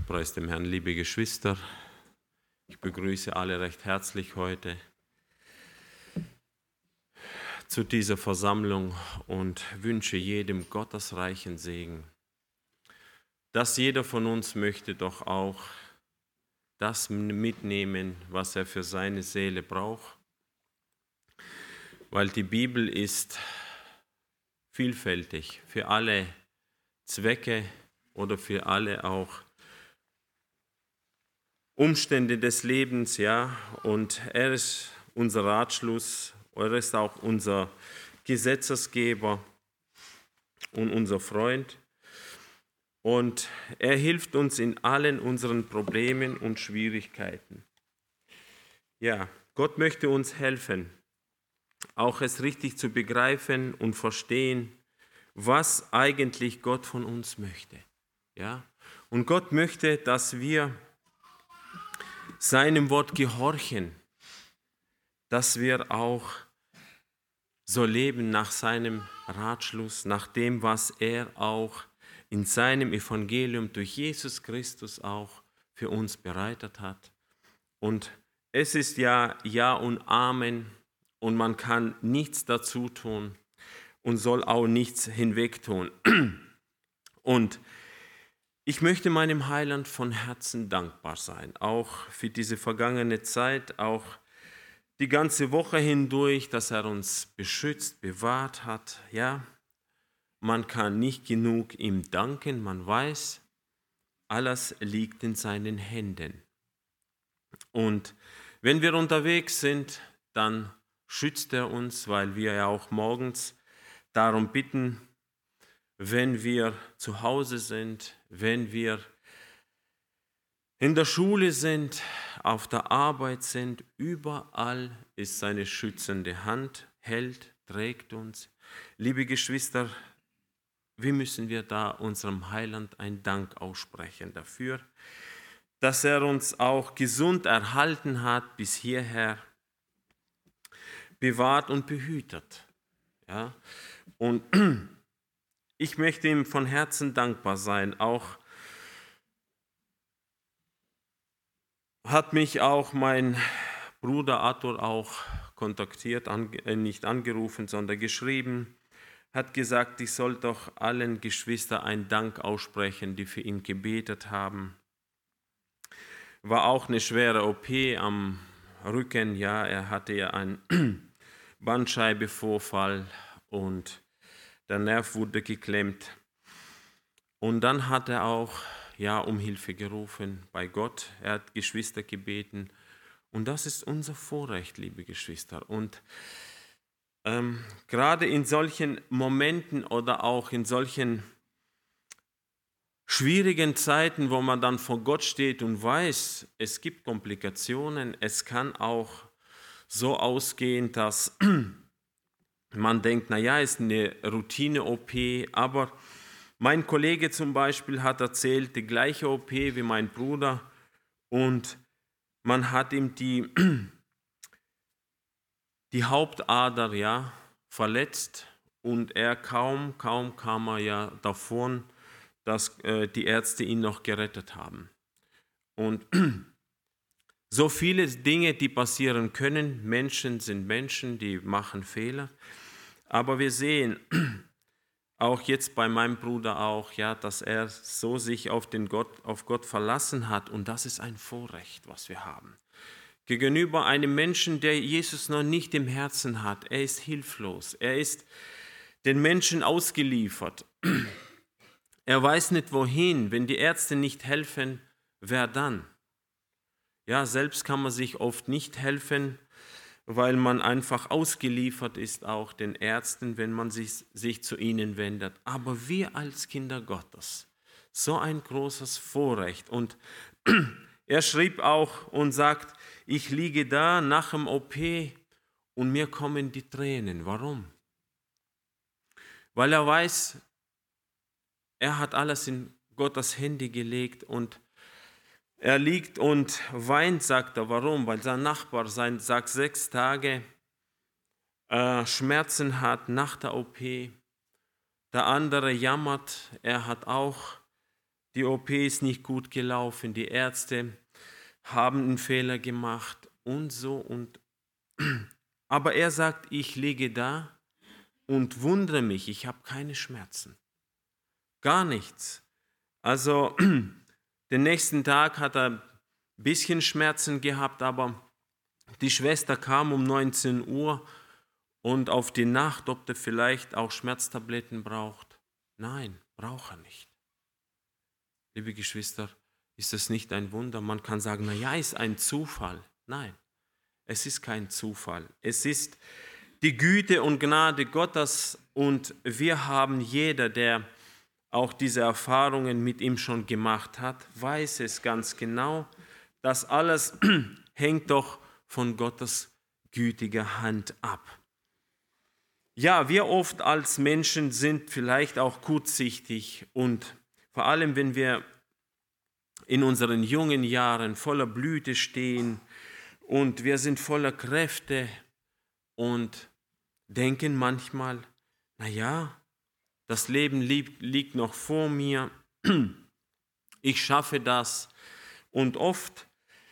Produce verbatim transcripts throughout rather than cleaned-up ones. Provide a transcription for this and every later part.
Preis dem Herrn, liebe Geschwister. Ich begrüße alle recht herzlich heute zu dieser Versammlung und wünsche jedem gottesreichen Segen. Dass jeder von uns möchte doch auch das mitnehmen, was er für seine Seele braucht, weil die Bibel ist vielfältig für alle Zwecke oder für alle auch Umstände des Lebens, ja, und er ist unser Ratschluss, er ist auch unser Gesetzesgeber und unser Freund. Und er hilft uns in allen unseren Problemen und Schwierigkeiten. Ja, Gott möchte uns helfen, auch es richtig zu begreifen und verstehen, was eigentlich Gott von uns möchte. Ja, und Gott möchte, dass wir seinem Wort gehorchen, dass wir auch so leben nach seinem Ratschluss, nach dem, was er auch in seinem Evangelium durch Jesus Christus auch für uns bereitet hat. Und es ist ja Ja und Amen und man kann nichts dazu tun und soll auch nichts hinwegtun. Und ich möchte meinem Heiland von Herzen dankbar sein, auch für diese vergangene Zeit, auch die ganze Woche hindurch, dass er uns beschützt, bewahrt hat. Ja, man kann nicht genug ihm danken, man weiß, alles liegt in seinen Händen. Und wenn wir unterwegs sind, dann schützt er uns, weil wir ja auch morgens darum bitten, wenn wir zu Hause sind, wenn wir in der Schule sind, auf der Arbeit sind, überall ist seine schützende Hand, hält, trägt uns. Liebe Geschwister, wie müssen wir da unserem Heiland einen Dank aussprechen dafür, dass er uns auch gesund erhalten hat bis hierher, bewahrt und behütet. Ja? Und ich möchte ihm von Herzen dankbar sein. Auch hat mich auch mein Bruder Arthur auch kontaktiert, an, äh, nicht angerufen, sondern geschrieben, hat gesagt, ich soll doch allen Geschwistern einen Dank aussprechen, die für ihn gebetet haben. War auch eine schwere O P am Rücken, ja, er hatte ja einen Bandscheibenvorfall und der Nerv wurde geklemmt. Und dann hat er auch ja, um Hilfe gerufen bei Gott. Er hat Geschwister gebeten. Und das ist unser Vorrecht, liebe Geschwister. Und ähm, gerade in solchen Momenten oder auch in solchen schwierigen Zeiten, wo man dann vor Gott steht und weiß, es gibt Komplikationen, es kann auch so ausgehen, dass man denkt, naja, ist eine Routine-O P, aber mein Kollege zum Beispiel hat erzählt, die gleiche O P wie mein Bruder und man hat ihm die, die Hauptader ja, verletzt und er kaum, kaum kam er ja davon, dass äh, die Ärzte ihn noch gerettet haben. Und so viele Dinge, die passieren können, Menschen sind Menschen, die machen Fehler, aber wir sehen, auch jetzt bei meinem Bruder auch, ja, dass er so sich auf, den Gott, auf Gott verlassen hat und das ist ein Vorrecht, was wir haben. Gegenüber einem Menschen, der Jesus noch nicht im Herzen hat, er ist hilflos, er ist den Menschen ausgeliefert. Er weiß nicht wohin, wenn die Ärzte nicht helfen, wer dann? Ja, selbst kann man sich oft nicht helfen, weil man einfach ausgeliefert ist auch den Ärzten, wenn man sich, sich zu ihnen wendet. Aber wir als Kinder Gottes, so ein großes Vorrecht. Und er schrieb auch und sagt, ich liege da nach dem O P und mir kommen die Tränen. Warum? Weil er weiß, er hat alles in Gottes Hände gelegt und er liegt und weint, sagt er. Warum? Weil sein Nachbar sein, sagt, sechs Tage äh, Schmerzen hat nach der O P. Der andere jammert, er hat auch die O P ist nicht gut gelaufen, die Ärzte haben einen Fehler gemacht und so. Und aber er sagt, ich liege da und wundere mich, ich habe keine Schmerzen, gar nichts. Also den nächsten Tag hat er ein bisschen Schmerzen gehabt, aber die Schwester kam um neunzehn Uhr und auf die Nacht, ob der vielleicht auch Schmerztabletten braucht. Nein, braucht er nicht. Liebe Geschwister, ist das nicht ein Wunder? Man kann sagen, na ja, ist ein Zufall. Nein, es ist kein Zufall. Es ist die Güte und Gnade Gottes und wir haben, jeder, der auch diese Erfahrungen mit ihm schon gemacht hat, weiß es ganz genau, dass alles hängt doch von Gottes gütiger Hand ab. Ja, wir oft als Menschen sind vielleicht auch kurzsichtig und vor allem, wenn wir in unseren jungen Jahren voller Blüte stehen und wir sind voller Kräfte und denken manchmal, naja, das Leben liegt, liegt noch vor mir, ich schaffe das. Und oft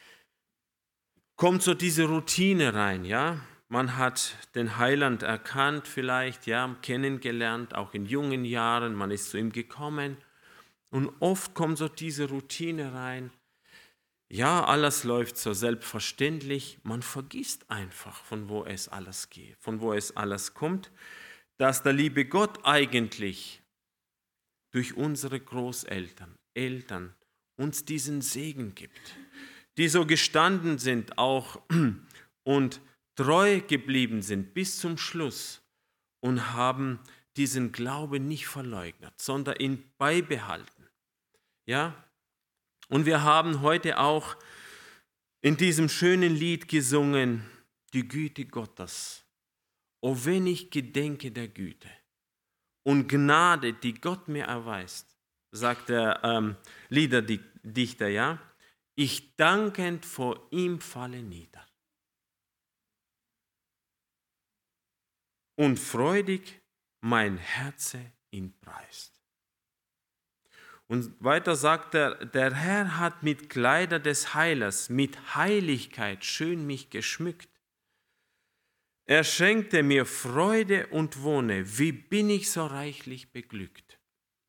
kommt so diese Routine rein, ja. Man hat den Heiland erkannt vielleicht, ja, kennengelernt, auch in jungen Jahren, man ist zu ihm gekommen. Und oft kommt so diese Routine rein. Ja, alles läuft so selbstverständlich. Man vergisst einfach, von wo es alles geht, von wo es alles kommt, dass der liebe Gott eigentlich durch unsere Großeltern, Eltern uns diesen Segen gibt, die so gestanden sind auch und treu geblieben sind bis zum Schluss und haben diesen Glauben nicht verleugnet, sondern ihn beibehalten. Ja? Und wir haben heute auch in diesem schönen Lied gesungen, die Güte Gottes. O wenn ich gedenke der Güte und Gnade, die Gott mir erweist, sagt der ähm, Liederdichter, ja, ich dankend vor ihm falle nieder. Und freudig mein Herze ihn preist. Und weiter sagt er, der Herr hat mit Kleider des Heilers, mit Heiligkeit schön mich geschmückt. Er schenkte mir Freude und Wohne, wie bin ich so reichlich beglückt.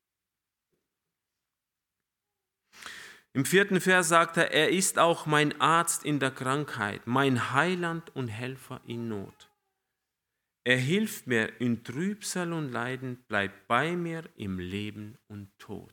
Im vierten Vers sagt er, er ist auch mein Arzt in der Krankheit, mein Heiland und Helfer in Not. Er hilft mir in Trübsal und Leiden, bleibt bei mir im Leben und Tod.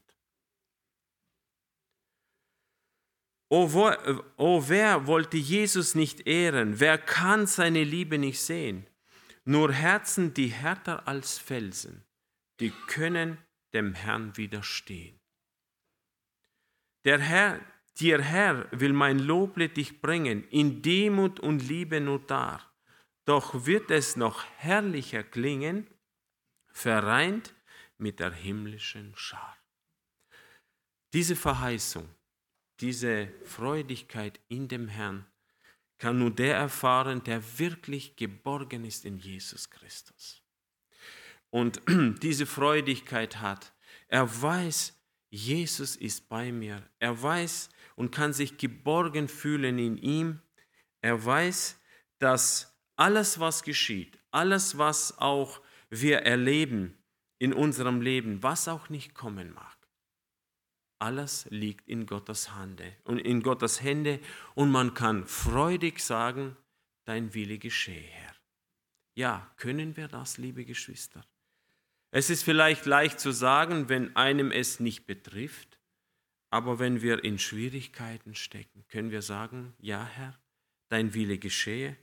O, wo, o wer wollte Jesus nicht ehren? Wer kann seine Liebe nicht sehen? Nur Herzen, die härter als Felsen, die können dem Herrn widerstehen. Der Herr, der Herr will mein Loblied dich bringen, in Demut und Liebe nur dar. Doch wird es noch herrlicher klingen, vereint mit der himmlischen Schar. Diese Verheißung, diese Freudigkeit in dem Herrn kann nur der erfahren, der wirklich geborgen ist in Jesus Christus. Und diese Freudigkeit hat, er weiß, Jesus ist bei mir. Er weiß und kann sich geborgen fühlen in ihm. Er weiß, dass alles, was geschieht, alles, was auch wir erleben in unserem Leben, was auch nicht kommen mag, alles liegt in Gottes Hände und in Gottes Hände und man kann freudig sagen, dein Wille geschehe, Herr. Ja, können wir das, liebe Geschwister? Es ist vielleicht leicht zu sagen, wenn einem es nicht betrifft, aber wenn wir in Schwierigkeiten stecken, können wir sagen, ja, Herr, dein Wille geschehe.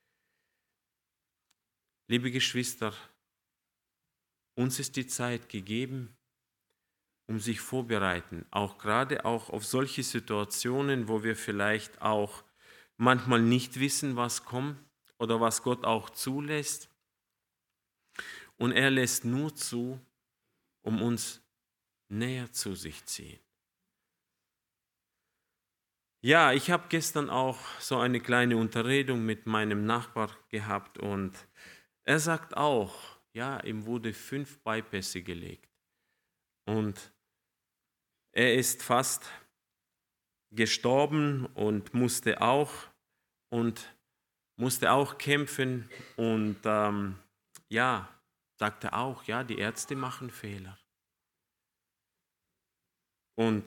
Liebe Geschwister, uns ist die Zeit gegeben, um sich vorbereiten, auch gerade auch auf solche Situationen, wo wir vielleicht auch manchmal nicht wissen, was kommt oder was Gott auch zulässt. Und er lässt nur zu, um uns näher zu sich ziehen. Ja, ich habe gestern auch so eine kleine Unterredung mit meinem Nachbar gehabt und er sagt auch, ja, ihm wurde fünf Bypässe gelegt. Und Er ist fast gestorben und musste auch und musste auch kämpfen und ähm, ja, sagte auch, ja, die Ärzte machen Fehler. Und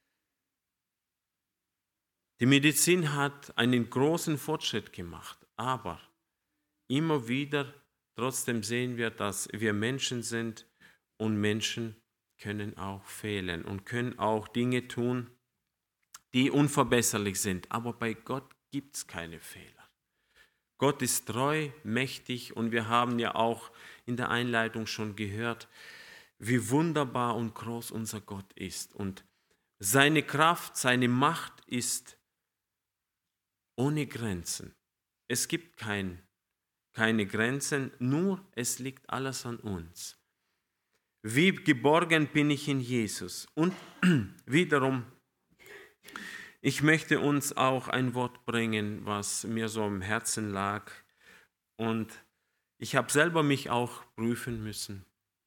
die Medizin hat einen großen Fortschritt gemacht, aber immer wieder trotzdem sehen wir, dass wir Menschen sind und Menschen können auch fehlen und können auch Dinge tun, die unverbesserlich sind. Aber bei Gott gibt es keine Fehler. Gott ist treu, mächtig und wir haben ja auch in der Einleitung schon gehört, wie wunderbar und groß unser Gott ist. Und seine Kraft, seine Macht ist ohne Grenzen. Es gibt kein, keine Grenzen, nur es liegt alles an uns. Wie geborgen bin ich in Jesus. Und wiederum, ich möchte uns auch ein Wort bringen, was mir so am Herzen lag. Und ich habe selber mich auch prüfen müssen.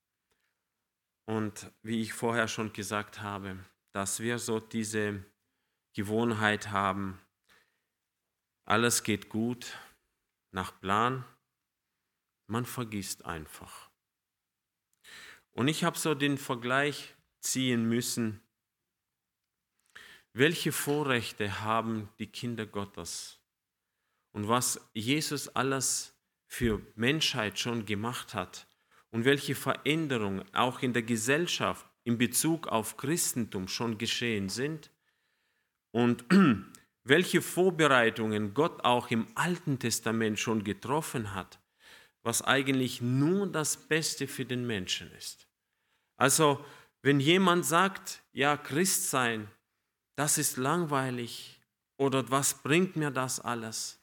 Und wie ich vorher schon gesagt habe, dass wir so diese Gewohnheit haben, alles geht gut, nach Plan, man vergisst einfach. Und ich habe so den Vergleich ziehen müssen, welche Vorrechte haben die Kinder Gottes und was Jesus alles für Menschheit schon gemacht hat und welche Veränderungen auch in der Gesellschaft in Bezug auf Christentum schon geschehen sind und welche Vorbereitungen Gott auch im Alten Testament schon getroffen hat, was eigentlich nur das Beste für den Menschen ist. Also, wenn jemand sagt, ja, Christ sein, das ist langweilig oder was bringt mir das alles?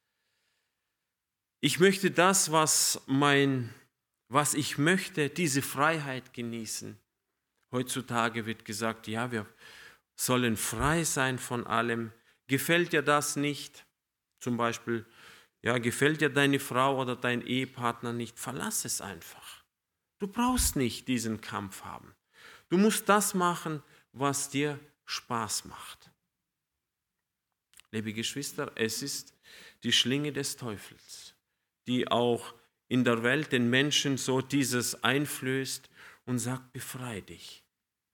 Ich möchte das, was, mein, was ich möchte, diese Freiheit genießen. Heutzutage wird gesagt, ja, wir sollen frei sein von allem. Gefällt dir das nicht? Zum Beispiel, ja, gefällt dir deine Frau oder dein Ehepartner nicht? Verlass es einfach. Du brauchst nicht diesen Kampf haben. Du musst das machen, was dir Spaß macht. Liebe Geschwister, es ist die Schlinge des Teufels, die auch in der Welt den Menschen so dieses einflößt und sagt, befreie dich.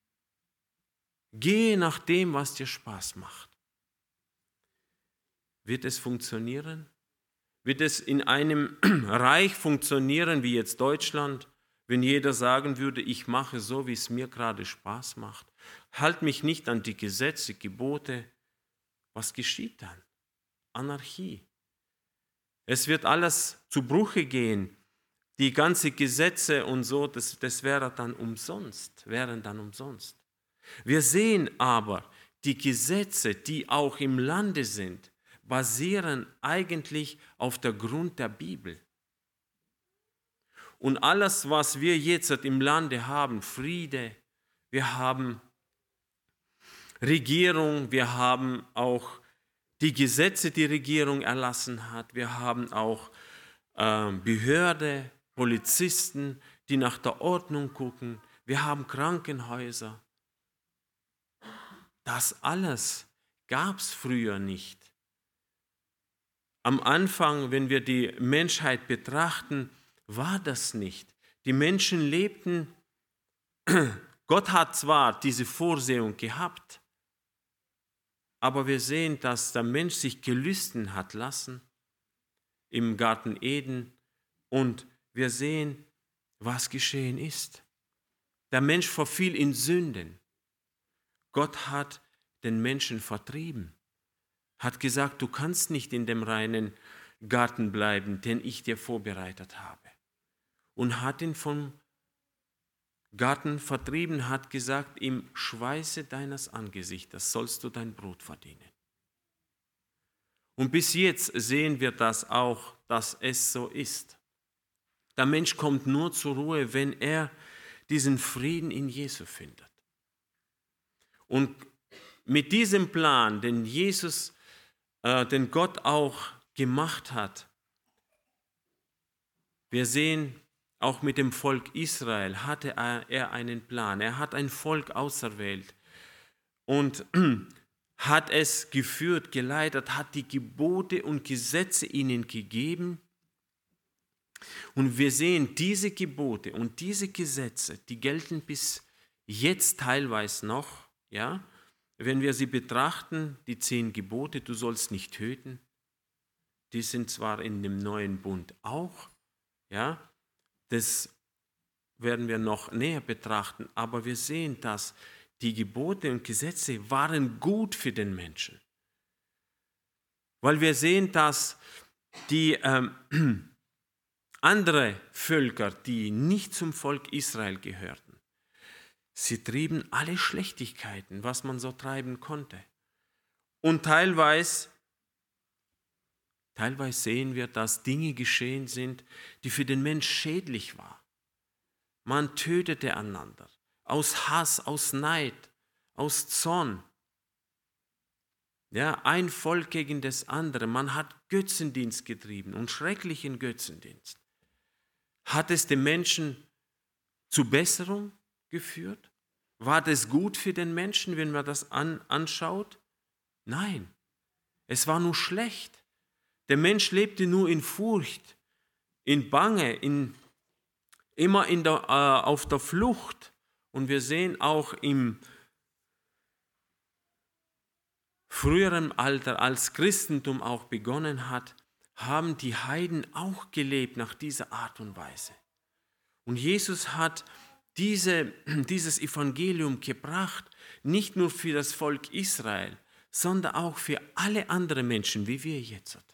Gehe nach dem, was dir Spaß macht. Wird es funktionieren? Wird es in einem Reich funktionieren wie jetzt Deutschland, wenn jeder sagen würde, ich mache so, wie es mir gerade Spaß macht? Halt mich nicht an die Gesetze, Gebote. Was geschieht dann? Anarchie. Es wird alles zu Bruche gehen. Die ganzen Gesetze und so, das, das wäre dann umsonst, wären dann umsonst. Wir sehen aber, die Gesetze, die auch im Lande sind, basieren eigentlich auf der Grund der Bibel. Und alles, was wir jetzt im Lande haben, Friede, wir haben Regierung, wir haben auch die Gesetze, die Regierung erlassen hat, wir haben auch äh, Behörde, Polizisten, die nach der Ordnung gucken, wir haben Krankenhäuser. Das alles gab es früher nicht. Am Anfang, wenn wir die Menschheit betrachten, war das nicht. Die Menschen lebten, Gott hat zwar diese Vorsehung gehabt, aber wir sehen, dass der Mensch sich gelüsten hat lassen im Garten Eden und wir sehen, was geschehen ist. Der Mensch verfiel in Sünden. Gott hat den Menschen vertrieben, hat gesagt, du kannst nicht in dem reinen Garten bleiben, den ich dir vorbereitet habe. Und hat ihn vom Garten vertrieben, hat gesagt, im Schweiße deines Angesichtes sollst du dein Brot verdienen. Und bis jetzt sehen wir das auch, dass es so ist. Der Mensch kommt nur zur Ruhe, wenn er diesen Frieden in Jesus findet. Und mit diesem Plan, den Jesus, äh, den Gott auch gemacht hat, wir sehen, auch mit dem Volk Israel hatte er einen Plan. Er hat ein Volk auserwählt, und hat es geführt, geleitet, hat die Gebote und Gesetze ihnen gegeben. Und wir sehen, diese Gebote und diese Gesetze, die gelten bis jetzt teilweise noch, ja, wenn wir sie betrachten, die zehn Gebote, du sollst nicht töten, die sind zwar in dem neuen Bund auch, ja, das werden wir noch näher betrachten, aber wir sehen, dass die Gebote und Gesetze waren gut für den Menschen. Weil wir sehen, dass die ähm, andere Völker, die nicht zum Volk Israel gehörten, sie trieben alle Schlechtigkeiten, was man so treiben konnte. Und teilweise, teilweise sehen wir, dass Dinge geschehen sind, die für den Mensch schädlich waren. Man tötete einander, aus Hass, aus Neid, aus Zorn. Ja, ein Volk gegen das andere. Man hat Götzendienst getrieben und schrecklichen Götzendienst. Hat es den Menschen zu Besserung geführt? War das gut für den Menschen, wenn man das an, anschaut? Nein, es war nur schlecht. Der Mensch lebte nur in Furcht, in Bange, in, immer in der, äh, auf der Flucht. Und wir sehen auch im früheren Alter, als Christentum auch begonnen hat, haben die Heiden auch gelebt nach dieser Art und Weise. Und Jesus hat diese, dieses Evangelium gebracht, nicht nur für das Volk Israel, sondern auch für alle anderen Menschen, wie wir jetzt sind.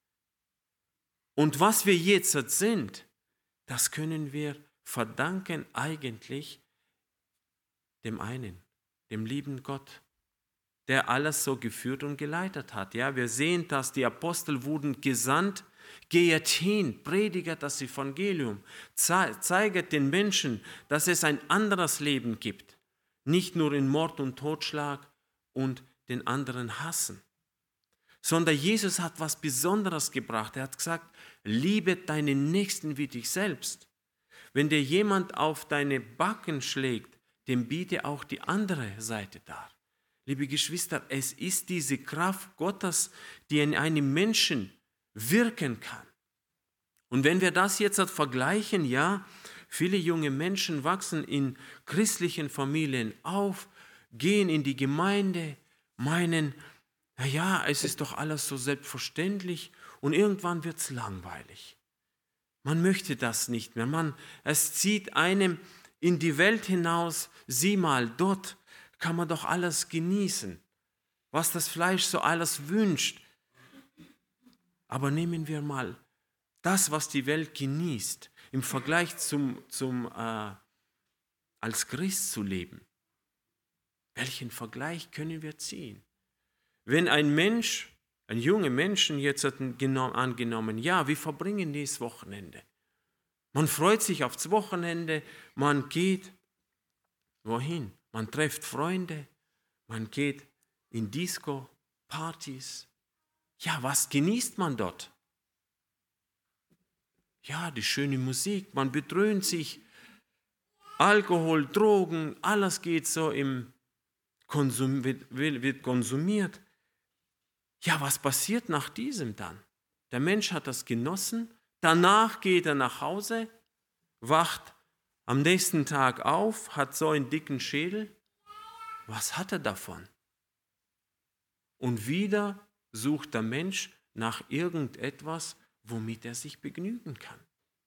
Und was wir jetzt sind, das können wir verdanken eigentlich dem einen, dem lieben Gott, der alles so geführt und geleitet hat. Ja, wir sehen, dass die Apostel wurden gesandt, geht hin, predigt das Evangelium, zeigt den Menschen, dass es ein anderes Leben gibt, nicht nur in Mord und Totschlag und den anderen hassen, sondern Jesus hat was Besonderes gebracht. Er hat gesagt, liebe deinen Nächsten wie dich selbst. Wenn dir jemand auf deine Backen schlägt, dem biete auch die andere Seite dar. Liebe Geschwister, es ist diese Kraft Gottes, die in einem Menschen wirken kann. Und wenn wir das jetzt vergleichen, ja, viele junge Menschen wachsen in christlichen Familien auf, gehen in die Gemeinde, meinen, naja, es ist doch alles so selbstverständlich und irgendwann wird es langweilig. Man möchte das nicht mehr. Man, es zieht einem in die Welt hinaus, sieh mal, dort kann man doch alles genießen, was das Fleisch so alles wünscht. Aber nehmen wir mal das, was die Welt genießt, im Vergleich zum, zum äh, als Christ zu leben. Welchen Vergleich können wir ziehen? Wenn ein Mensch, ein junger Mensch jetzt hat angenommen, ja, wir verbringen dieses Wochenende. Man freut sich aufs Wochenende, man geht wohin? Man trifft Freunde, man geht in Disco, Partys. Ja, was genießt man dort? Ja, die schöne Musik, man bedröhnt sich, Alkohol, Drogen, alles geht so im Konsum, wird, wird konsumiert. Ja, was passiert nach diesem dann? Der Mensch hat das genossen, danach geht er nach Hause, wacht am nächsten Tag auf, hat so einen dicken Schädel. Was hat er davon? Und wieder sucht der Mensch nach irgendetwas, womit er sich begnügen kann.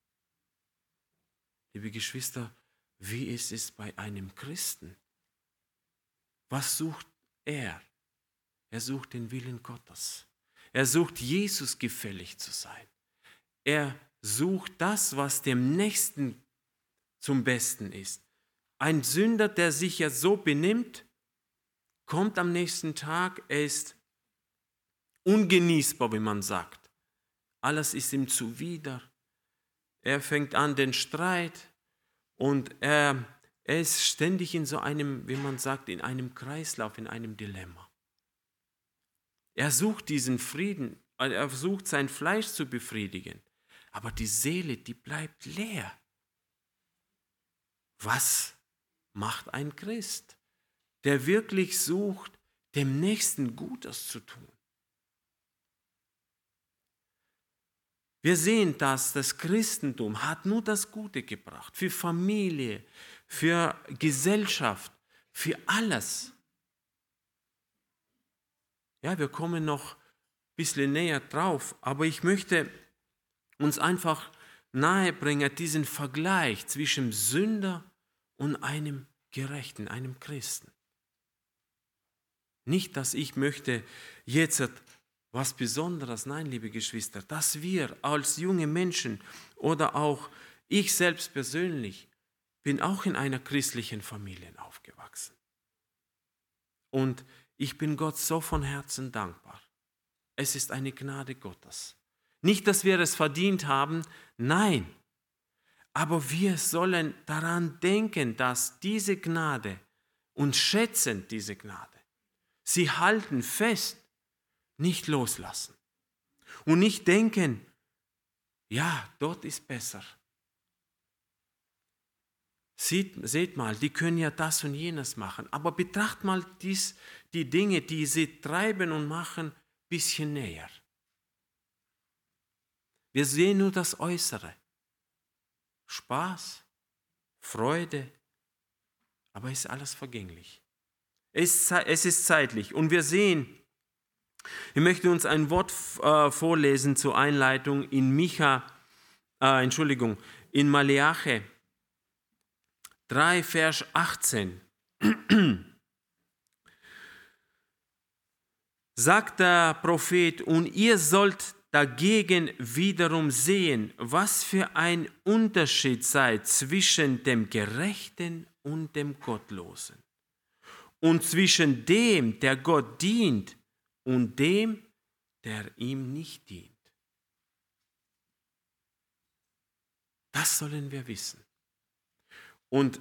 Liebe Geschwister, wie ist es bei einem Christen? Was sucht er? Er sucht den Willen Gottes. Er sucht, Jesus gefällig zu sein. Er sucht das, was dem Nächsten zum Besten ist. Ein Sünder, der sich ja so benimmt, kommt am nächsten Tag, er ist ungenießbar, wie man sagt. Alles ist ihm zuwider. Er fängt an den Streit und er, er ist ständig in so einem, wie man sagt, in einem Kreislauf, in einem Dilemma. Er sucht diesen Frieden, er versucht sein Fleisch zu befriedigen, aber die Seele, die bleibt leer. Was macht ein Christ? der wirklich sucht, dem Nächsten Gutes zu tun. Wir sehen, dass das Christentum hat nur das Gute gebracht, für Familie, für Gesellschaft, für alles. Ja, wir kommen noch ein bisschen näher drauf, aber ich möchte uns einfach nahebringen, diesen Vergleich zwischen Sünder und einem Gerechten, einem Christen. Nicht, dass ich möchte jetzt was Besonderes, nein, liebe Geschwister, dass wir als junge Menschen oder auch ich selbst persönlich bin auch in einer christlichen Familie aufgewachsen. Und ich bin Gott so von Herzen dankbar. Es ist eine Gnade Gottes. Nicht, dass wir es verdient haben, nein. Aber wir sollen daran denken, dass diese Gnade und schätzen diese Gnade. Sie halten fest, nicht loslassen. Und nicht denken, ja, dort ist besser. Seht, seht mal, die können ja das und jenes machen. Aber betracht mal dies, die Dinge, die sie treiben und machen, ein bisschen näher. Wir sehen nur das Äußere. Spaß, Freude, aber es ist alles vergänglich. Es, es ist zeitlich. Und wir sehen, ich möchte uns ein Wort äh, vorlesen zur Einleitung in Micha, äh, Entschuldigung, in Maleachi drei, Vers achtzehn. Sagt der Prophet, und ihr sollt dagegen wiederum sehen, was für ein Unterschied sei zwischen dem Gerechten und dem Gottlosen und zwischen dem, der Gott dient, und dem, der ihm nicht dient. Das sollen wir wissen. Und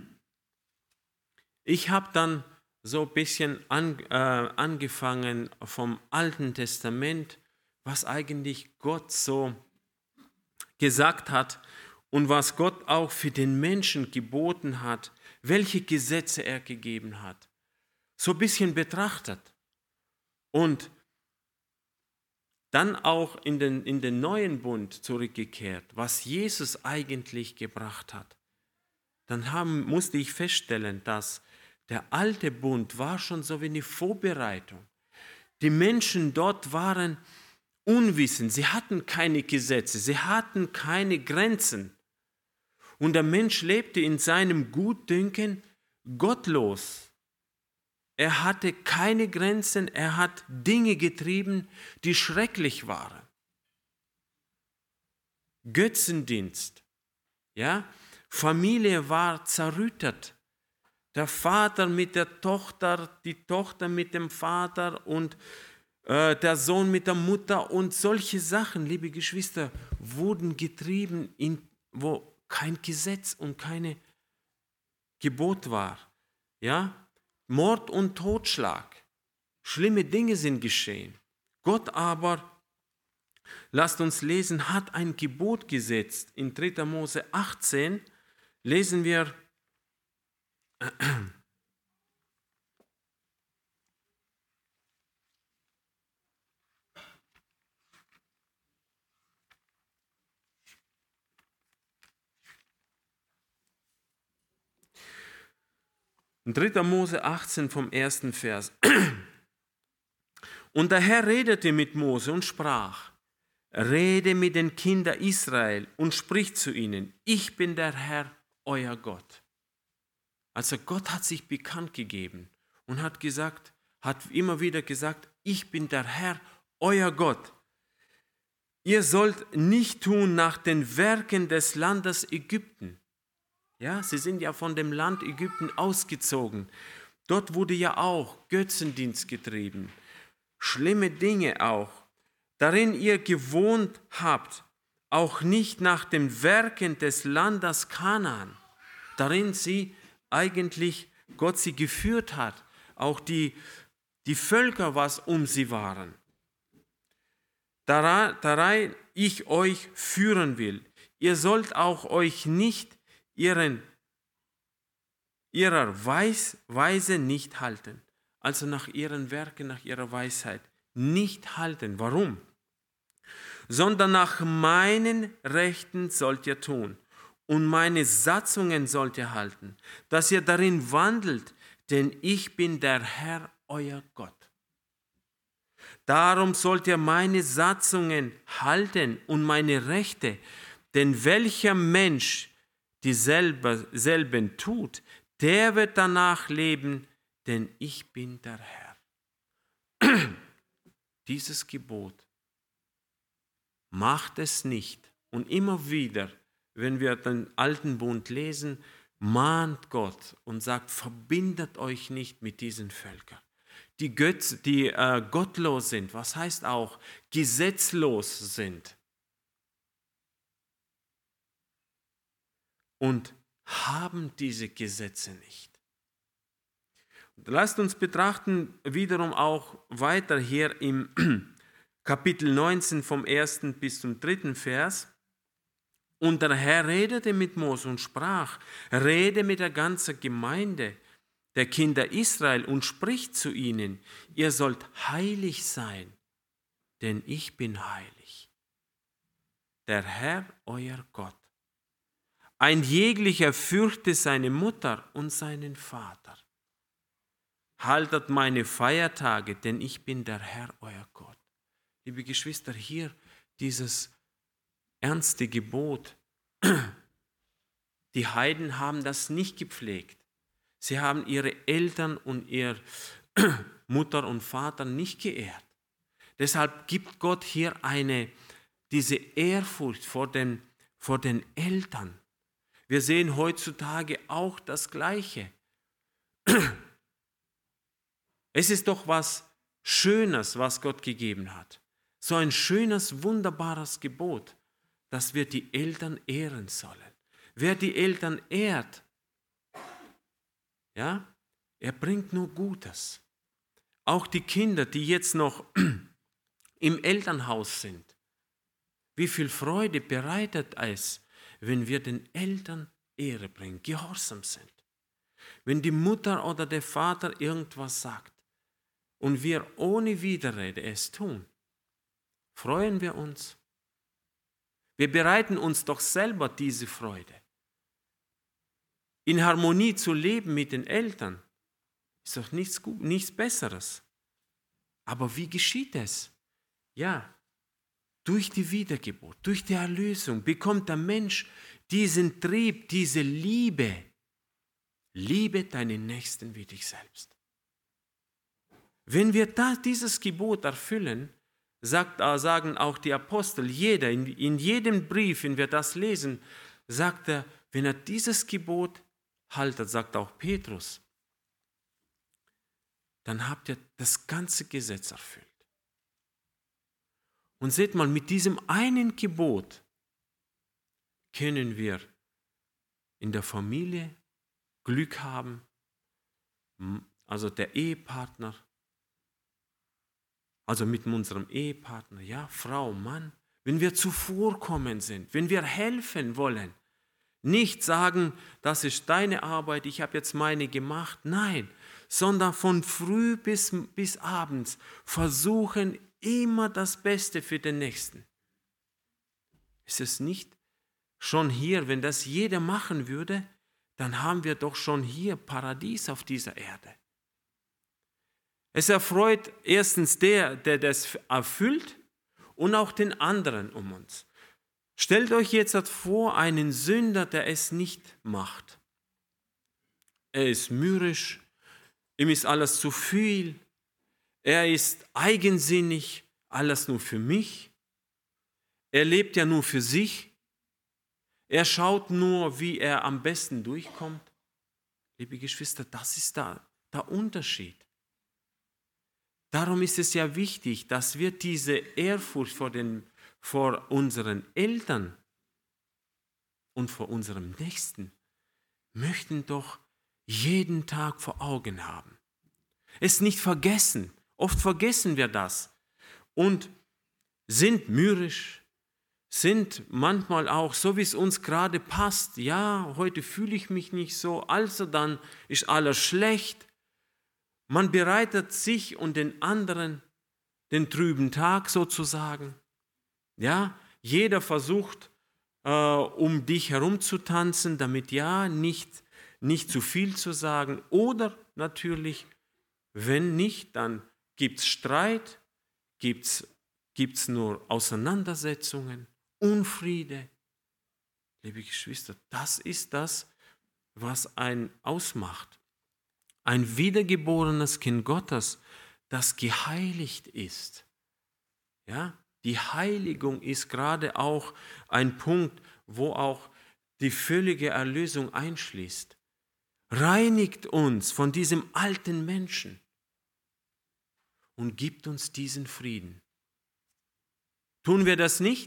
ich habe dann so ein bisschen an, äh, angefangen vom Alten Testament, was eigentlich Gott so gesagt hat und was Gott auch für den Menschen geboten hat, welche Gesetze er gegeben hat. So ein bisschen betrachtet. Und dann auch in den, in den neuen Bund zurückgekehrt, was Jesus eigentlich gebracht hat. Dann haben, musste ich feststellen, dass der alte Bund war schon so wie eine Vorbereitung. Die Menschen dort waren unwissend, sie hatten keine Gesetze, sie hatten keine Grenzen. Und der Mensch lebte in seinem Gutdünken gottlos. Er hatte keine Grenzen, er hat Dinge getrieben, die schrecklich waren. Götzendienst, ja, Familie war zerrüttet. Der Vater mit der Tochter, die Tochter mit dem Vater und äh, der Sohn mit der Mutter und solche Sachen, liebe Geschwister, wurden getrieben, in, wo kein Gesetz und keine Gebot war. Ja? Mord und Totschlag. Schlimme Dinge sind geschehen. Gott aber, lasst uns lesen, hat ein Gebot gesetzt. In dritter Mose achtzehn lesen wir, in dritter Mose achtzehn vom ersten Vers. Und der Herr redete mit Mose und sprach, rede mit den Kindern Israel und sprich zu ihnen, ich bin der Herr, euer Gott. Also Gott hat sich bekannt gegeben und hat gesagt, hat immer wieder gesagt, ich bin der Herr, euer Gott. Ihr sollt nicht tun nach den Werken des Landes Ägypten. Ja, sie sind ja von dem Land Ägypten ausgezogen. Dort wurde ja auch Götzendienst getrieben. Schlimme Dinge auch. Darin ihr gewohnt habt, auch nicht nach den Werken des Landes Kanaan. Darin sie eigentlich Gott sie geführt hat. Auch die, die Völker, was um sie waren. Darein ich euch führen will. Ihr sollt auch euch nicht ihren ihrer Weis, Weise nicht halten. Also nach ihren Werken, nach ihrer Weisheit nicht halten. Warum? Sondern nach meinen Rechten sollt ihr tun und meine Satzungen sollt ihr halten, dass ihr darin wandelt, denn ich bin der Herr, euer Gott. Darum sollt ihr meine Satzungen halten und meine Rechte, denn welcher Mensch dieselben tut, der wird danach leben, denn ich bin der Herr. Dieses Gebot macht es nicht. Und immer wieder, wenn wir den alten Bund lesen, mahnt Gott und sagt, verbindet euch nicht mit diesen Völkern. Die, Götz, die äh, gottlos sind, was heißt auch gesetzlos sind. Und haben diese Gesetze nicht. Lasst uns betrachten wiederum auch weiter hier im Kapitel neunzehn vom ersten bis zum dritten Vers. Und der Herr redete mit Mose und sprach, rede mit der ganzen Gemeinde der Kinder Israel und spricht zu ihnen, ihr sollt heilig sein, denn ich bin heilig. Der Herr, euer Gott. Ein jeglicher fürchte seine Mutter und seinen Vater. Haltet meine Feiertage, denn ich bin der Herr, euer Gott. Liebe Geschwister, hier dieses ernste Gebot. Die Heiden haben das nicht gepflegt. Sie haben ihre Eltern und ihre Mutter und Vater nicht geehrt. Deshalb gibt Gott hier eine, diese Ehrfurcht vor den, vor den Eltern. Wir sehen heutzutage auch das Gleiche. Es ist doch was Schönes, was Gott gegeben hat. So ein schönes, wunderbares Gebot, dass wir die Eltern ehren sollen. Wer die Eltern ehrt, ja, er bringt nur Gutes. Auch die Kinder, die jetzt noch im Elternhaus sind. Wie viel Freude bereitet es, wenn wir den Eltern Ehre bringen, gehorsam sind. Wenn die Mutter oder der Vater irgendwas sagt und wir ohne Widerrede es tun, freuen wir uns. Wir bereiten uns doch selber diese Freude. In Harmonie zu leben mit den Eltern ist doch nichts, nichts Besseres. Aber wie geschieht es? Ja, durch die Wiedergeburt, durch die Erlösung bekommt der Mensch diesen Trieb, diese Liebe. Liebe deinen Nächsten wie dich selbst. Wenn wir da dieses Gebot erfüllen, sagt, sagen auch die Apostel, jeder, in, in jedem Brief, wenn wir das lesen, sagt er, wenn er dieses Gebot haltet, sagt auch Petrus, dann habt ihr das ganze Gesetz erfüllt. Und seht mal, mit diesem einen Gebot können wir in der Familie Glück haben, also der Ehepartner, also mit unserem Ehepartner, ja, Frau, Mann, wenn wir zuvorkommen sind, wenn wir helfen wollen, nicht sagen, das ist deine Arbeit, ich habe jetzt meine gemacht, nein, sondern von früh bis, bis abends versuchen immer das Beste für den Nächsten. Ist es nicht schon hier, wenn das jeder machen würde, dann haben wir doch schon hier Paradies auf dieser Erde. Es erfreut erstens der, der das erfüllt und auch den anderen um uns. Stellt euch jetzt vor, einen Sünder, der es nicht macht. Er ist mürrisch, ihm ist alles zu viel, er ist eigensinnig, alles nur für mich. Er lebt ja nur für sich. Er schaut nur, wie er am besten durchkommt. Liebe Geschwister, das ist da der Unterschied. Darum ist es ja wichtig, dass wir diese Ehrfurcht vor, den, vor unseren Eltern und vor unserem Nächsten möchten doch jeden Tag vor Augen haben. Es nicht vergessen. Oft vergessen wir das und sind mürrisch, sind manchmal auch so, wie es uns gerade passt. Ja, heute fühle ich mich nicht so, also dann ist alles schlecht. Man bereitet sich und den anderen den trüben Tag sozusagen. Ja, jeder versucht, äh, um dich herum zu tanzen, damit ja nicht, nicht zu viel zu sagen. Oder natürlich, wenn nicht, dann gibt es Streit, gibt es nur Auseinandersetzungen, Unfriede. Liebe Geschwister, das ist das, was einen ausmacht. Ein wiedergeborenes Kind Gottes, das geheiligt ist. Ja, die Heiligung ist gerade auch ein Punkt, wo auch die völlige Erlösung einschließt. Reinigt uns von diesem alten Menschen und gibt uns diesen Frieden. Tun wir das nicht?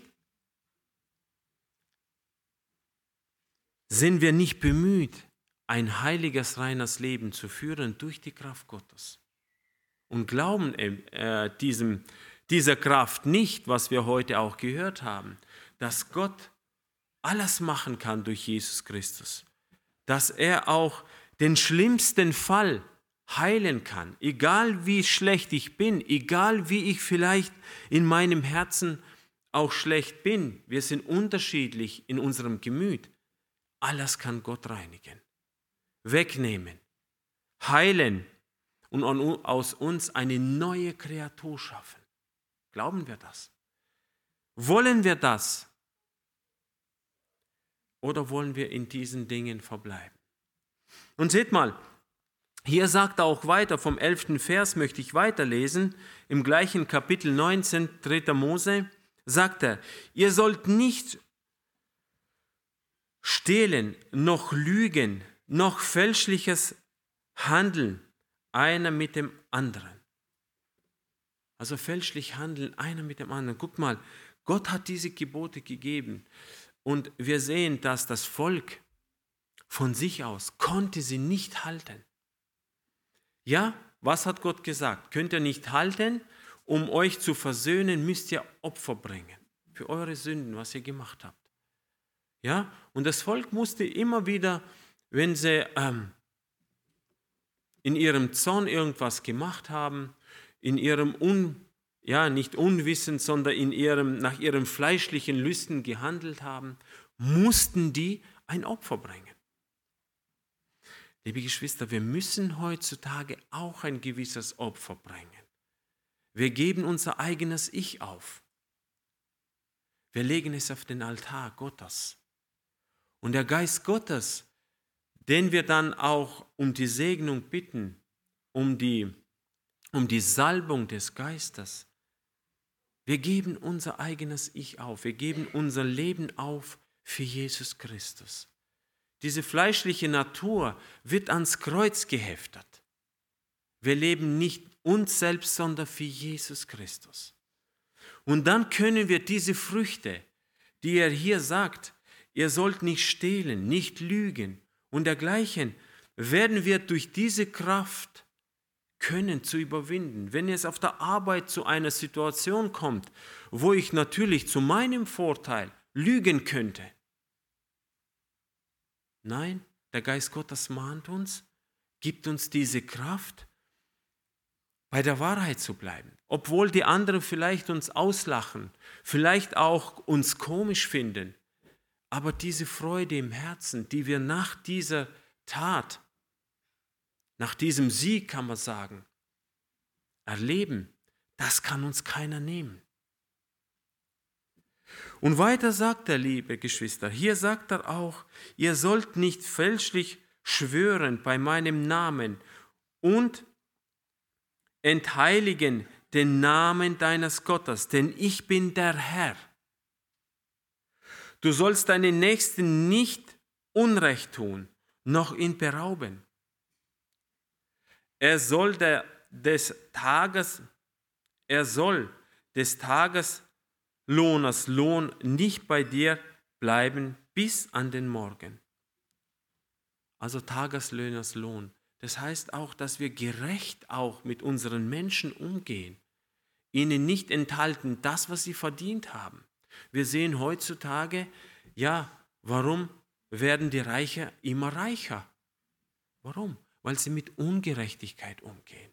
Sind wir nicht bemüht, ein heiliges, reines Leben zu führen durch die Kraft Gottes? Und glauben äh, diesem, dieser Kraft nicht, was wir heute auch gehört haben, dass Gott alles machen kann durch Jesus Christus, dass er auch den schlimmsten Fall heilen kann, egal wie schlecht ich bin, egal wie ich vielleicht in meinem Herzen auch schlecht bin. Wir sind unterschiedlich in unserem Gemüt. Alles kann Gott reinigen, wegnehmen, heilen und aus uns eine neue Kreatur schaffen. Glauben wir das? Wollen wir das? Oder wollen wir in diesen Dingen verbleiben? Und seht mal, hier sagt er auch weiter, vom elften Vers möchte ich weiterlesen, im gleichen Kapitel neunzehn, dritter Mose, sagt er, ihr sollt nicht stehlen, noch lügen, noch fälschliches handeln, einer mit dem anderen. Also fälschlich handeln, einer mit dem anderen. Guck mal, Gott hat diese Gebote gegeben und wir sehen, dass das Volk von sich aus konnte sie nicht halten. Ja, was hat Gott gesagt? Könnt ihr nicht halten? Um euch zu versöhnen, müsst ihr Opfer bringen für eure Sünden, was ihr gemacht habt. Ja, und das Volk musste immer wieder, wenn sie ähm, in ihrem Zorn irgendwas gemacht haben, in ihrem Un, ja, nicht Unwissen, sondern in ihrem, nach ihrem fleischlichen Lüsten gehandelt haben, mussten die ein Opfer bringen. Liebe Geschwister, wir müssen heutzutage auch ein gewisses Opfer bringen. Wir geben unser eigenes Ich auf. Wir legen es auf den Altar Gottes. Und der Geist Gottes, den wir dann auch um die Segnung bitten, um die, um die Salbung des Geistes, wir geben unser eigenes Ich auf. Wir geben unser Leben auf für Jesus Christus. Diese fleischliche Natur wird ans Kreuz geheftet. Wir leben nicht uns selbst, sondern für Jesus Christus. Und dann können wir diese Früchte, die er hier sagt, ihr sollt nicht stehlen, nicht lügen und dergleichen, werden wir durch diese Kraft können zu überwinden. Wenn es auf der Arbeit zu einer Situation kommt, wo ich natürlich zu meinem Vorteil lügen könnte, nein, der Geist Gottes mahnt uns, gibt uns diese Kraft, bei der Wahrheit zu bleiben. Obwohl die anderen vielleicht uns auslachen, vielleicht auch uns komisch finden. Aber diese Freude im Herzen, die wir nach dieser Tat, nach diesem Sieg, kann man sagen, erleben, das kann uns keiner nehmen. Und weiter sagt er, liebe Geschwister, hier sagt er auch, ihr sollt nicht fälschlich schwören bei meinem Namen und entheiligen den Namen deines Gottes, denn ich bin der Herr. Du sollst deinen Nächsten nicht Unrecht tun, noch ihn berauben. Er soll der, des Tages, er soll des Tages Lohners Lohn nicht bei dir bleiben bis an den Morgen. Also Tageslöhners Lohn. Das heißt auch, dass wir gerecht auch mit unseren Menschen umgehen. Ihnen nicht enthalten das, was sie verdient haben. Wir sehen heutzutage, ja, warum werden die Reichen immer reicher? Warum? Weil sie mit Ungerechtigkeit umgehen.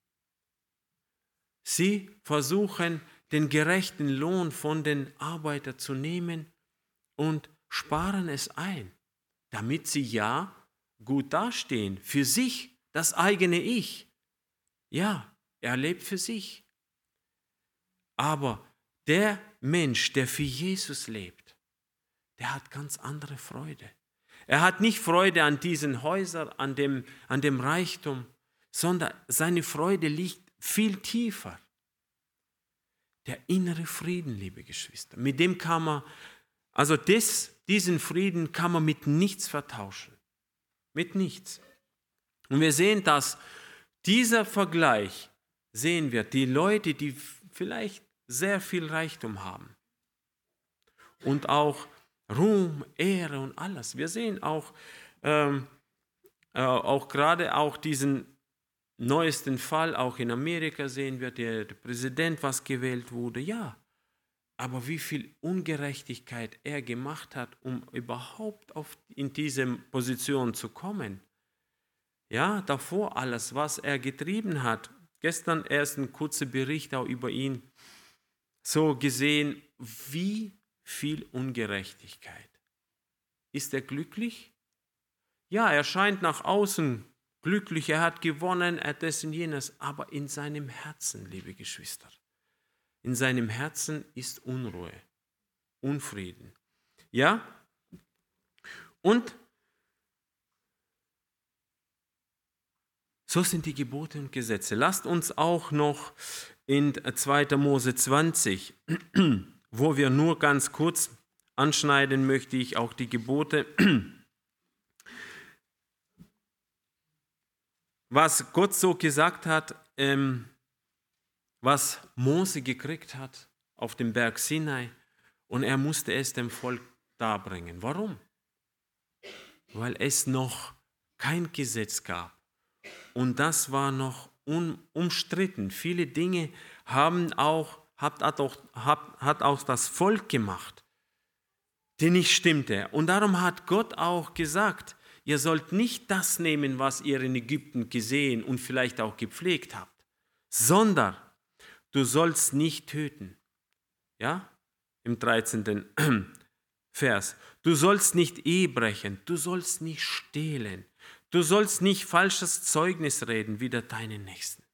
Sie versuchen, den gerechten Lohn von den Arbeitern zu nehmen und sparen es ein, damit sie ja gut dastehen, für sich, das eigene Ich. Ja, er lebt für sich. Aber der Mensch, der für Jesus lebt, der hat ganz andere Freude. Er hat nicht Freude an diesen Häusern, an dem, an dem Reichtum, sondern seine Freude liegt viel tiefer. Der innere Frieden, liebe Geschwister, mit dem kann man, also das, diesen Frieden kann man mit nichts vertauschen. Mit nichts. Und wir sehen, dass dieser Vergleich, sehen wir, die Leute, die vielleicht sehr viel Reichtum haben und auch Ruhm, Ehre und alles. Wir sehen auch, ähm, äh, auch gerade auch diesen neuesten Fall, auch in Amerika sehen wir, der, der Präsident, was gewählt wurde, ja. Aber wie viel Ungerechtigkeit er gemacht hat, um überhaupt auf, in diese Position zu kommen. Ja, davor alles, was er getrieben hat. Gestern erst ein kurzer Bericht auch über ihn. So gesehen, wie viel Ungerechtigkeit. Ist er glücklich? Ja, er scheint nach außen glücklich, er hat gewonnen, er hat das und jenes, aber in seinem Herzen, liebe Geschwister, in seinem Herzen ist Unruhe, Unfrieden. Ja? Und so sind die Gebote und Gesetze. Lasst uns auch noch in zweiter Mose zwanzig, wo wir nur ganz kurz anschneiden, möchte ich auch die Gebote, was Gott so gesagt hat, ähm, was Mose gekriegt hat auf dem Berg Sinai, und er musste es dem Volk darbringen. Warum? Weil es noch kein Gesetz gab. Und das war noch un, umstritten. Viele Dinge haben auch, hat, hat, auch, hat, hat auch das Volk gemacht, die nicht stimmte. Und darum hat Gott auch gesagt, ihr sollt nicht das nehmen, was ihr in Ägypten gesehen und vielleicht auch gepflegt habt, sondern du sollst nicht töten. Ja, im dreizehnten Vers. Du sollst nicht Ehe brechen, du sollst nicht stehlen, du sollst nicht falsches Zeugnis reden wider deinen Nächsten.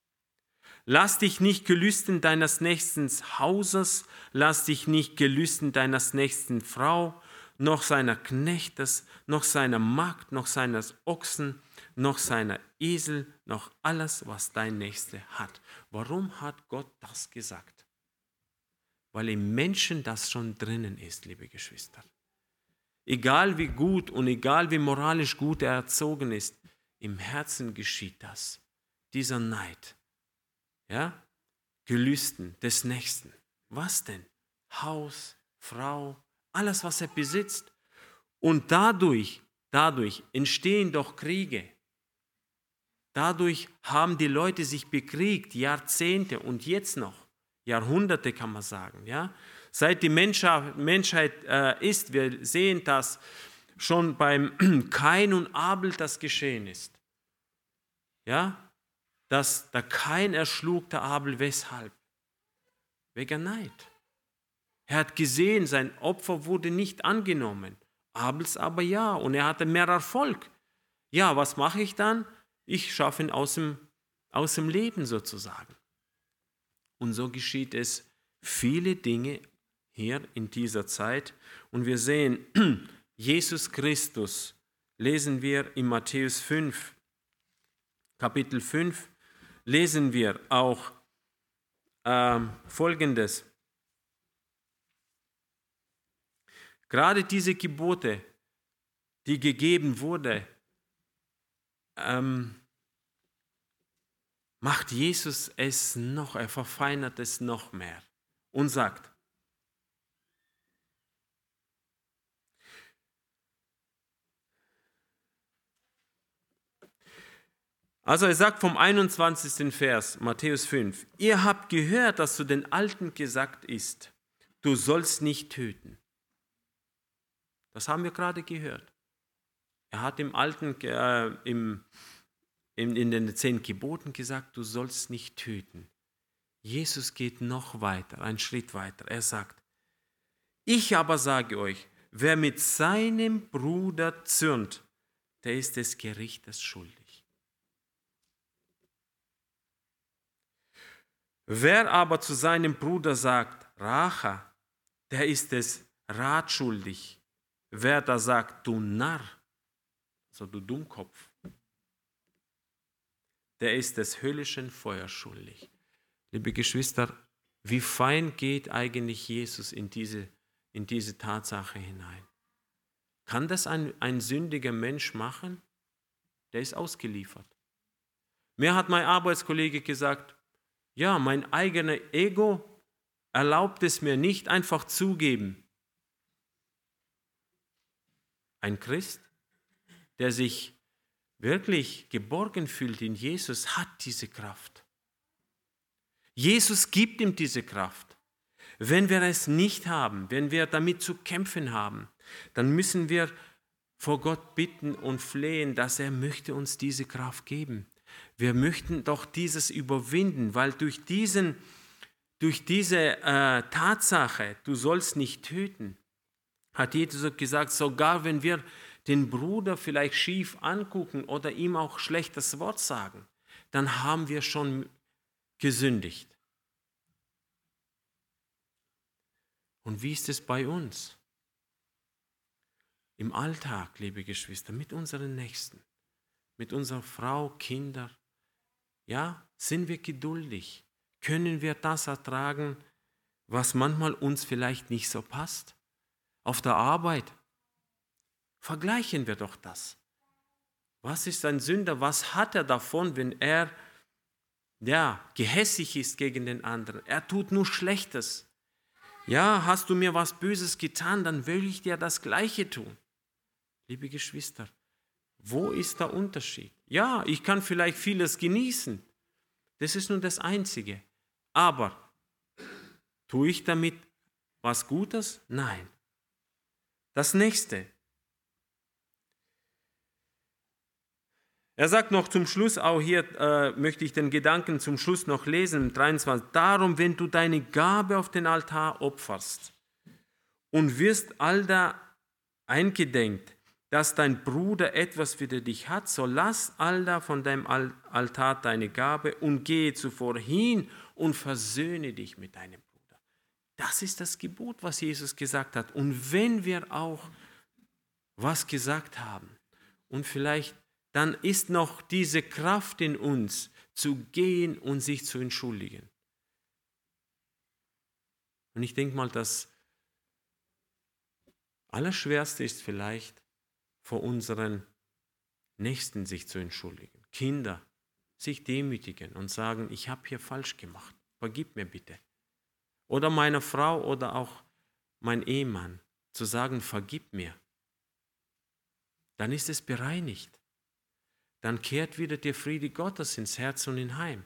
Lass dich nicht gelüsten deines Nächsten Hauses, lass dich nicht gelüsten deines Nächsten Frau, noch seiner Knechtes, noch seiner Magd, noch seines Ochsen, noch seiner Esel, noch alles, was dein Nächster hat. Warum hat Gott das gesagt? Weil im Menschen das schon drinnen ist, liebe Geschwister. Egal wie gut und egal wie moralisch gut er erzogen ist, im Herzen geschieht das. Dieser Neid, ja, Gelüsten des Nächsten. Was denn? Haus, Frau, alles, was er besitzt. Und dadurch, dadurch entstehen doch Kriege. Dadurch haben die Leute sich bekriegt, Jahrzehnte und jetzt noch, Jahrhunderte kann man sagen. Ja? Seit die Menschheit, Menschheit äh, ist, wir sehen, dass schon beim Kain und Abel das geschehen ist. Ja? Dass der Kain erschlug der Abel, weshalb? Wegen Neid. Er hat gesehen, sein Opfer wurde nicht angenommen. Abels aber ja, und er hatte mehr Erfolg. Ja, was mache ich dann? Ich schaffe ihn aus dem, aus dem Leben sozusagen. Und so geschieht es viele Dinge hier in dieser Zeit. Und wir sehen, Jesus Christus, lesen wir in Matthäus fünf, Kapitel fünf, lesen wir auch äh, Folgendes. Gerade diese Gebote, die gegeben wurde, ähm, macht Jesus es noch, er verfeinert es noch mehr und sagt, also er sagt vom einundzwanzigsten Vers, Matthäus fünf, ihr habt gehört, dass zu den Alten gesagt ist, du sollst nicht töten. Das haben wir gerade gehört. Er hat im Alten, äh, im, in, in den zehn Geboten gesagt, du sollst nicht töten. Jesus geht noch weiter, einen Schritt weiter. Er sagt, ich aber sage euch, wer mit seinem Bruder zürnt, der ist des Gerichtes schuldig. Wer aber zu seinem Bruder sagt, Rache, der ist des Rat schuldig. Wer da sagt, du Narr, also du Dummkopf, der ist des höllischen Feuers schuldig. Liebe Geschwister, wie fein geht eigentlich Jesus in diese, in diese Tatsache hinein? Kann das ein, ein sündiger Mensch machen? Der ist ausgeliefert. Mir hat mein Arbeitskollege gesagt, ja, mein eigener Ego erlaubt es mir nicht, einfach zugeben. Ein Christ, der sich wirklich geborgen fühlt in Jesus, hat diese Kraft. Jesus gibt ihm diese Kraft. Wenn wir es nicht haben, wenn wir damit zu kämpfen haben, dann müssen wir vor Gott bitten und flehen, dass er möchte uns diese Kraft geben. Wir möchten doch dieses überwinden, weil durch, diesen, durch diese äh, Tatsache, du sollst nicht töten, hat Jesus gesagt, sogar wenn wir den Bruder vielleicht schief angucken oder ihm auch schlechtes Wort sagen, dann haben wir schon gesündigt. Und wie ist es bei uns? Im Alltag, liebe Geschwister, mit unseren Nächsten, mit unserer Frau, Kinder, ja, sind wir geduldig? Können wir das ertragen, was manchmal uns vielleicht nicht so passt? Auf der Arbeit, vergleichen wir doch das. Was ist ein Sünder? Was hat er davon, wenn er ja, gehässig ist gegen den anderen? Er tut nur Schlechtes. Ja, hast du mir was Böses getan, dann will ich dir das Gleiche tun. Liebe Geschwister, wo ist der Unterschied? Ja, ich kann vielleicht vieles genießen. Das ist nur das Einzige. Aber tue ich damit was Gutes? Nein. Das nächste. Er sagt noch zum Schluss, auch hier äh, möchte ich den Gedanken zum Schluss noch lesen, dreiundzwanzig. Darum, wenn du deine Gabe auf den Altar opferst und wirst all da eingedenkt, dass dein Bruder etwas für dich hat, so lass all da von deinem Altar deine Gabe und gehe zuvor hin und versöhne dich mit deinem Bruder. Das ist das Gebot, was Jesus gesagt hat. Und wenn wir auch was gesagt haben und vielleicht dann ist noch diese Kraft in uns, zu gehen und sich zu entschuldigen. Und ich denke mal, das Allerschwerste ist vielleicht, vor unseren Nächsten sich zu entschuldigen. Kinder sich demütigen und sagen, ich habe hier falsch gemacht, vergib mir bitte. Oder meiner Frau oder auch mein Ehemann zu sagen, vergib mir. Dann ist es bereinigt. Dann kehrt wieder der Friede Gottes ins Herz und in Heim.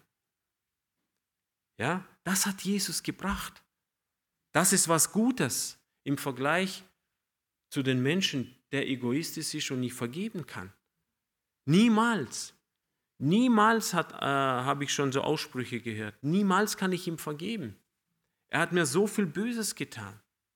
Ja, das hat Jesus gebracht. Das ist was Gutes im Vergleich zu den Menschen, der egoistisch ist und nicht vergeben kann. Niemals. Niemals hat, äh, habe ich schon so Aussprüche gehört. Niemals kann ich ihm vergeben. Er hat mir so viel Böses getan.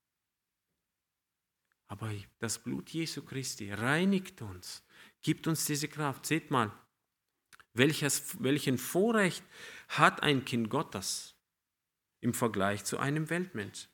Aber das Blut Jesu Christi reinigt uns, gibt uns diese Kraft. Seht mal, welches, welchen Vorrecht hat ein Kind Gottes im Vergleich zu einem Weltmensch?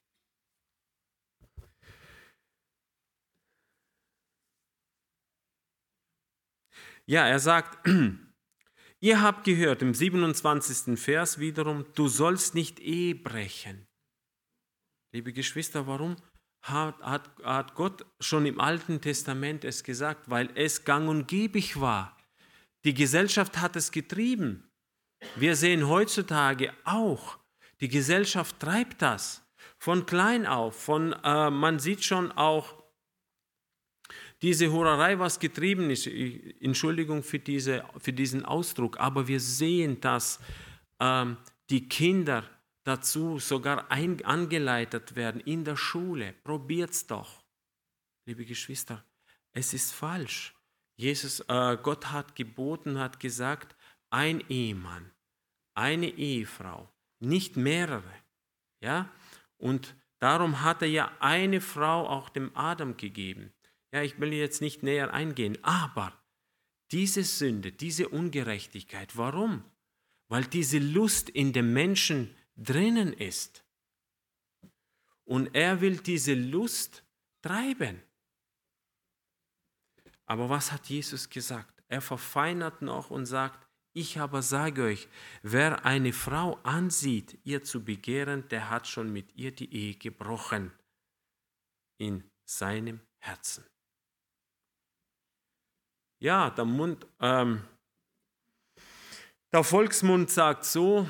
Ja, er sagt, ihr habt gehört im siebenundzwanzigsten Vers wiederum, du sollst nicht Ehe brechen. Liebe Geschwister, warum hat, hat, hat Gott schon im Alten Testament es gesagt? Weil es gang und gäbig war. Die Gesellschaft hat es getrieben. Wir sehen heutzutage auch, die Gesellschaft treibt das von klein auf. Von, äh, man sieht schon auch diese Hurerei, was getrieben ist. Entschuldigung für, diese, für diesen Ausdruck, aber wir sehen, dass ähm, die Kinder dazu sogar ein, angeleitet werden in der Schule. Probiert's doch, liebe Geschwister. Es ist falsch. Jesus, äh, Gott hat geboten, hat gesagt, ein Ehemann, eine Ehefrau, nicht mehrere. Ja? Und darum hat er ja eine Frau auch dem Adam gegeben. Ja, ich will jetzt nicht näher eingehen, aber diese Sünde, diese Ungerechtigkeit, warum? Weil diese Lust in dem Menschen drinnen ist. Und er will diese Lust treiben. Aber was hat Jesus gesagt? Er verfeinert noch und sagt, ich aber sage euch, wer eine Frau ansieht, ihr zu begehren, der hat schon mit ihr die Ehe gebrochen in seinem Herzen. Ja, der Mund, ähm, der Volksmund sagt so,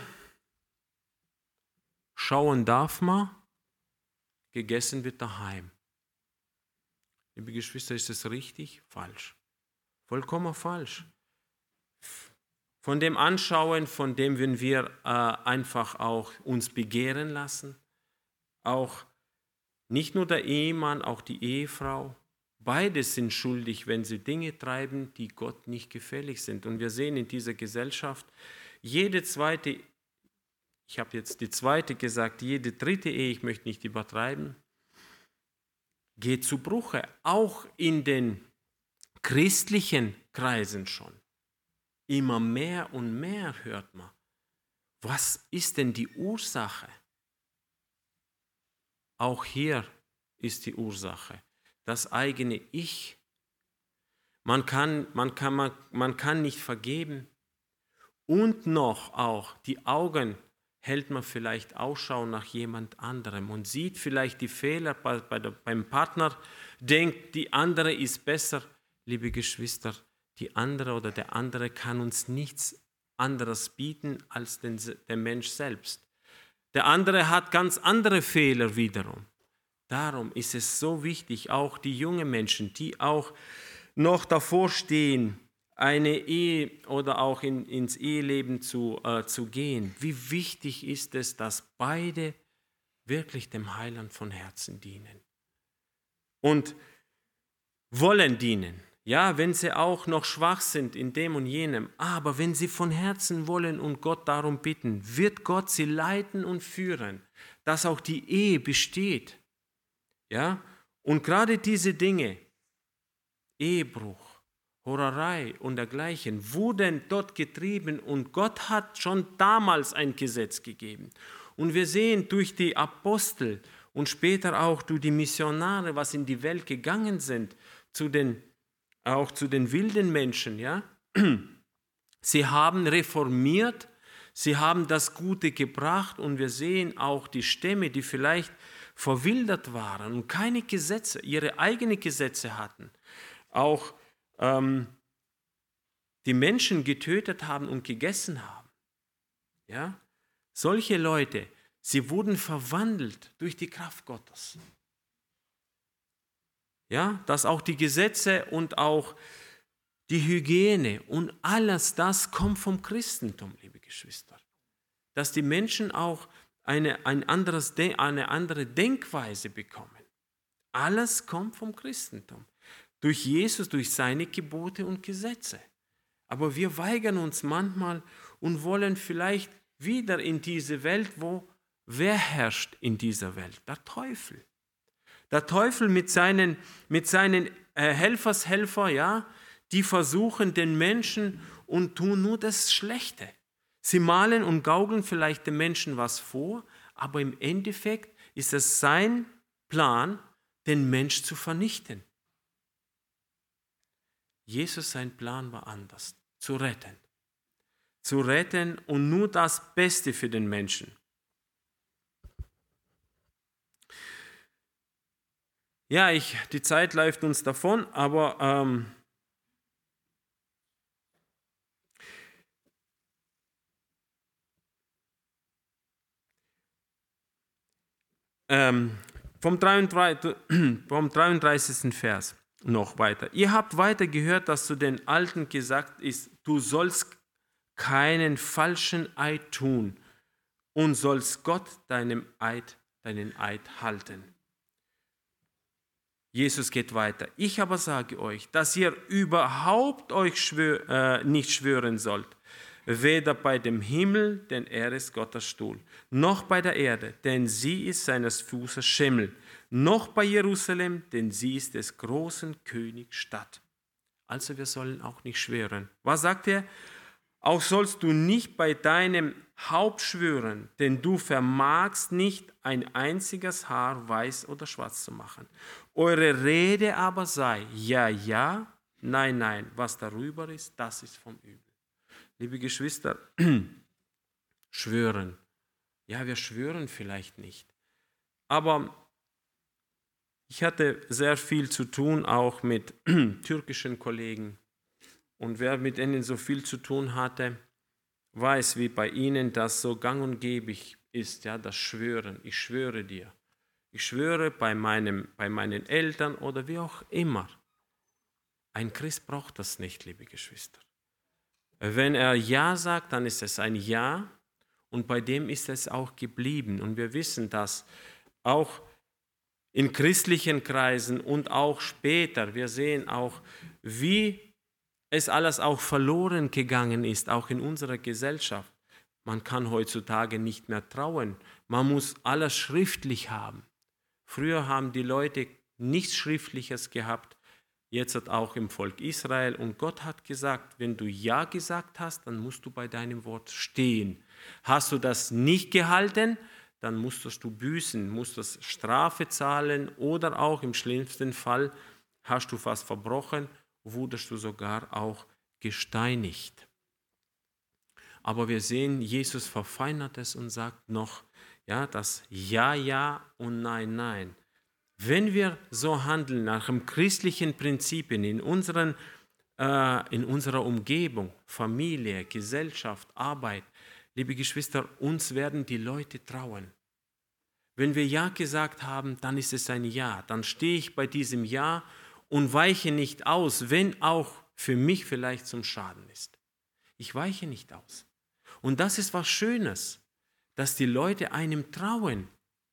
schauen darf man, gegessen wird daheim. Liebe Geschwister, ist das richtig? Falsch. Vollkommen falsch. Von dem Anschauen, von dem wenn wir äh, einfach auch uns begehren lassen, auch nicht nur der Ehemann, auch die Ehefrau, beide sind schuldig, wenn sie Dinge treiben, die Gott nicht gefällig sind. Und wir sehen in dieser Gesellschaft, jede zweite, ich habe jetzt die zweite gesagt, jede dritte Ehe, ich möchte nicht übertreiben, geht zu Bruche, auch in den christlichen Kreisen schon. Immer mehr und mehr hört man. Was ist denn die Ursache? Auch hier ist die Ursache das eigene Ich. Man kann, man kann, man, man kann nicht vergeben. Und noch auch die Augen hält man vielleicht Ausschau nach jemand anderem und sieht vielleicht die Fehler bei, bei der, beim Partner, denkt, die andere ist besser. Liebe Geschwister, die andere oder der andere kann uns nichts anderes bieten als den, der Mensch selbst. Der andere hat ganz andere Fehler wiederum. Darum ist es so wichtig, auch die jungen Menschen, die auch noch davor stehen, eine Ehe oder auch in, ins Eheleben zu, äh, zu gehen. Wie wichtig ist es, dass beide wirklich dem Heiland von Herzen dienen und wollen dienen. Ja, wenn sie auch noch schwach sind in dem und jenem, aber wenn sie von Herzen wollen und Gott darum bitten, wird Gott sie leiten und führen, dass auch die Ehe besteht. Ja, und gerade diese Dinge, Ehebruch, Hurerei und dergleichen, wurden dort getrieben und Gott hat schon damals ein Gesetz gegeben. Und wir sehen durch die Apostel und später auch durch die Missionare, was in die Welt gegangen sind, zu den, auch zu den wilden Menschen, ja. Sie haben reformiert, sie haben das Gute gebracht und wir sehen auch die Stämme, die vielleicht verwildert waren und keine Gesetze, ihre eigenen Gesetze hatten, auch ähm, die Menschen getötet haben und gegessen haben. Ja? Solche Leute, sie wurden verwandelt durch die Kraft Gottes. Ja, dass auch die Gesetze und auch die Hygiene und alles das kommt vom Christentum, liebe Geschwister. Dass die Menschen auch eine, ein anderes, eine andere Denkweise bekommen. Alles kommt vom Christentum. Durch Jesus, durch seine Gebote und Gesetze. Aber wir weigern uns manchmal und wollen vielleicht wieder in diese Welt, wo wer herrscht in dieser Welt? Der Teufel. Der Teufel mit seinen, mit seinen äh, Helfershelfer, ja, die versuchen den Menschen und tun nur das Schlechte. Sie malen und gaukeln vielleicht den Menschen was vor, aber im Endeffekt ist es sein Plan, den Mensch zu vernichten. Jesus, sein Plan war anders, zu retten. Zu retten und nur das Beste für den Menschen. Ja, ich, die Zeit läuft uns davon, aber ähm, ähm, vom, dreiunddreißigsten, vom dreiunddreißigsten Vers noch weiter. Ihr habt weiter gehört, dass zu den Alten gesagt ist, du sollst keinen falschen Eid tun und sollst Gott deinem Eid, deinen Eid halten. Jesus geht weiter. Ich aber sage euch, dass ihr überhaupt euch schwör, äh, nicht schwören sollt, weder bei dem Himmel, denn er ist Gottes Stuhl, noch bei der Erde, denn sie ist seines Fußes Schimmel, noch bei Jerusalem, denn sie ist des großen Königs Stadt. Also wir sollen auch nicht schwören. Was sagt er? Auch sollst du nicht bei deinem Haupt schwören, denn du vermagst nicht, ein einziges Haar weiß oder schwarz zu machen. Eure Rede aber sei, ja, ja, nein, nein, was darüber ist, das ist vom Übel. Liebe Geschwister, schwören. Ja, wir schwören vielleicht nicht. Aber ich hatte sehr viel zu tun, auch mit türkischen Kollegen. Und wer mit ihnen so viel zu tun hatte, weiß, wie bei ihnen das so gang und gäbig ist, ja, das Schwören. Ich schwöre dir. Ich schwöre bei, meinem, bei meinen Eltern oder wie auch immer. Ein Christ braucht das nicht, liebe Geschwister. Wenn er Ja sagt, dann ist es ein Ja und bei dem ist es auch geblieben. Und wir wissen, dass auch in christlichen Kreisen und auch später, wir sehen auch, wie es alles auch verloren gegangen ist, auch in unserer Gesellschaft. Man kann heutzutage nicht mehr trauen. Man muss alles schriftlich haben. Früher haben die Leute nichts Schriftliches gehabt, jetzt auch im Volk Israel. Und Gott hat gesagt, wenn du Ja gesagt hast, dann musst du bei deinem Wort stehen. Hast du das nicht gehalten, dann musstest du büßen, musstest Strafe zahlen oder auch im schlimmsten Fall hast du was verbrochen, wurdest du sogar auch gesteinigt. Aber wir sehen, Jesus verfeinert es und sagt noch, ja, das Ja, Ja und Nein, Nein. Wenn wir so handeln nach den christlichen Prinzipien in, unseren, äh, in unserer Umgebung, Familie, Gesellschaft, Arbeit, liebe Geschwister, uns werden die Leute trauen. Wenn wir Ja gesagt haben, dann ist es ein Ja. Dann stehe ich bei diesem Ja und weiche nicht aus, wenn auch für mich vielleicht zum Schaden ist. Ich weiche nicht aus. Und das ist was Schönes, dass die Leute einem trauen.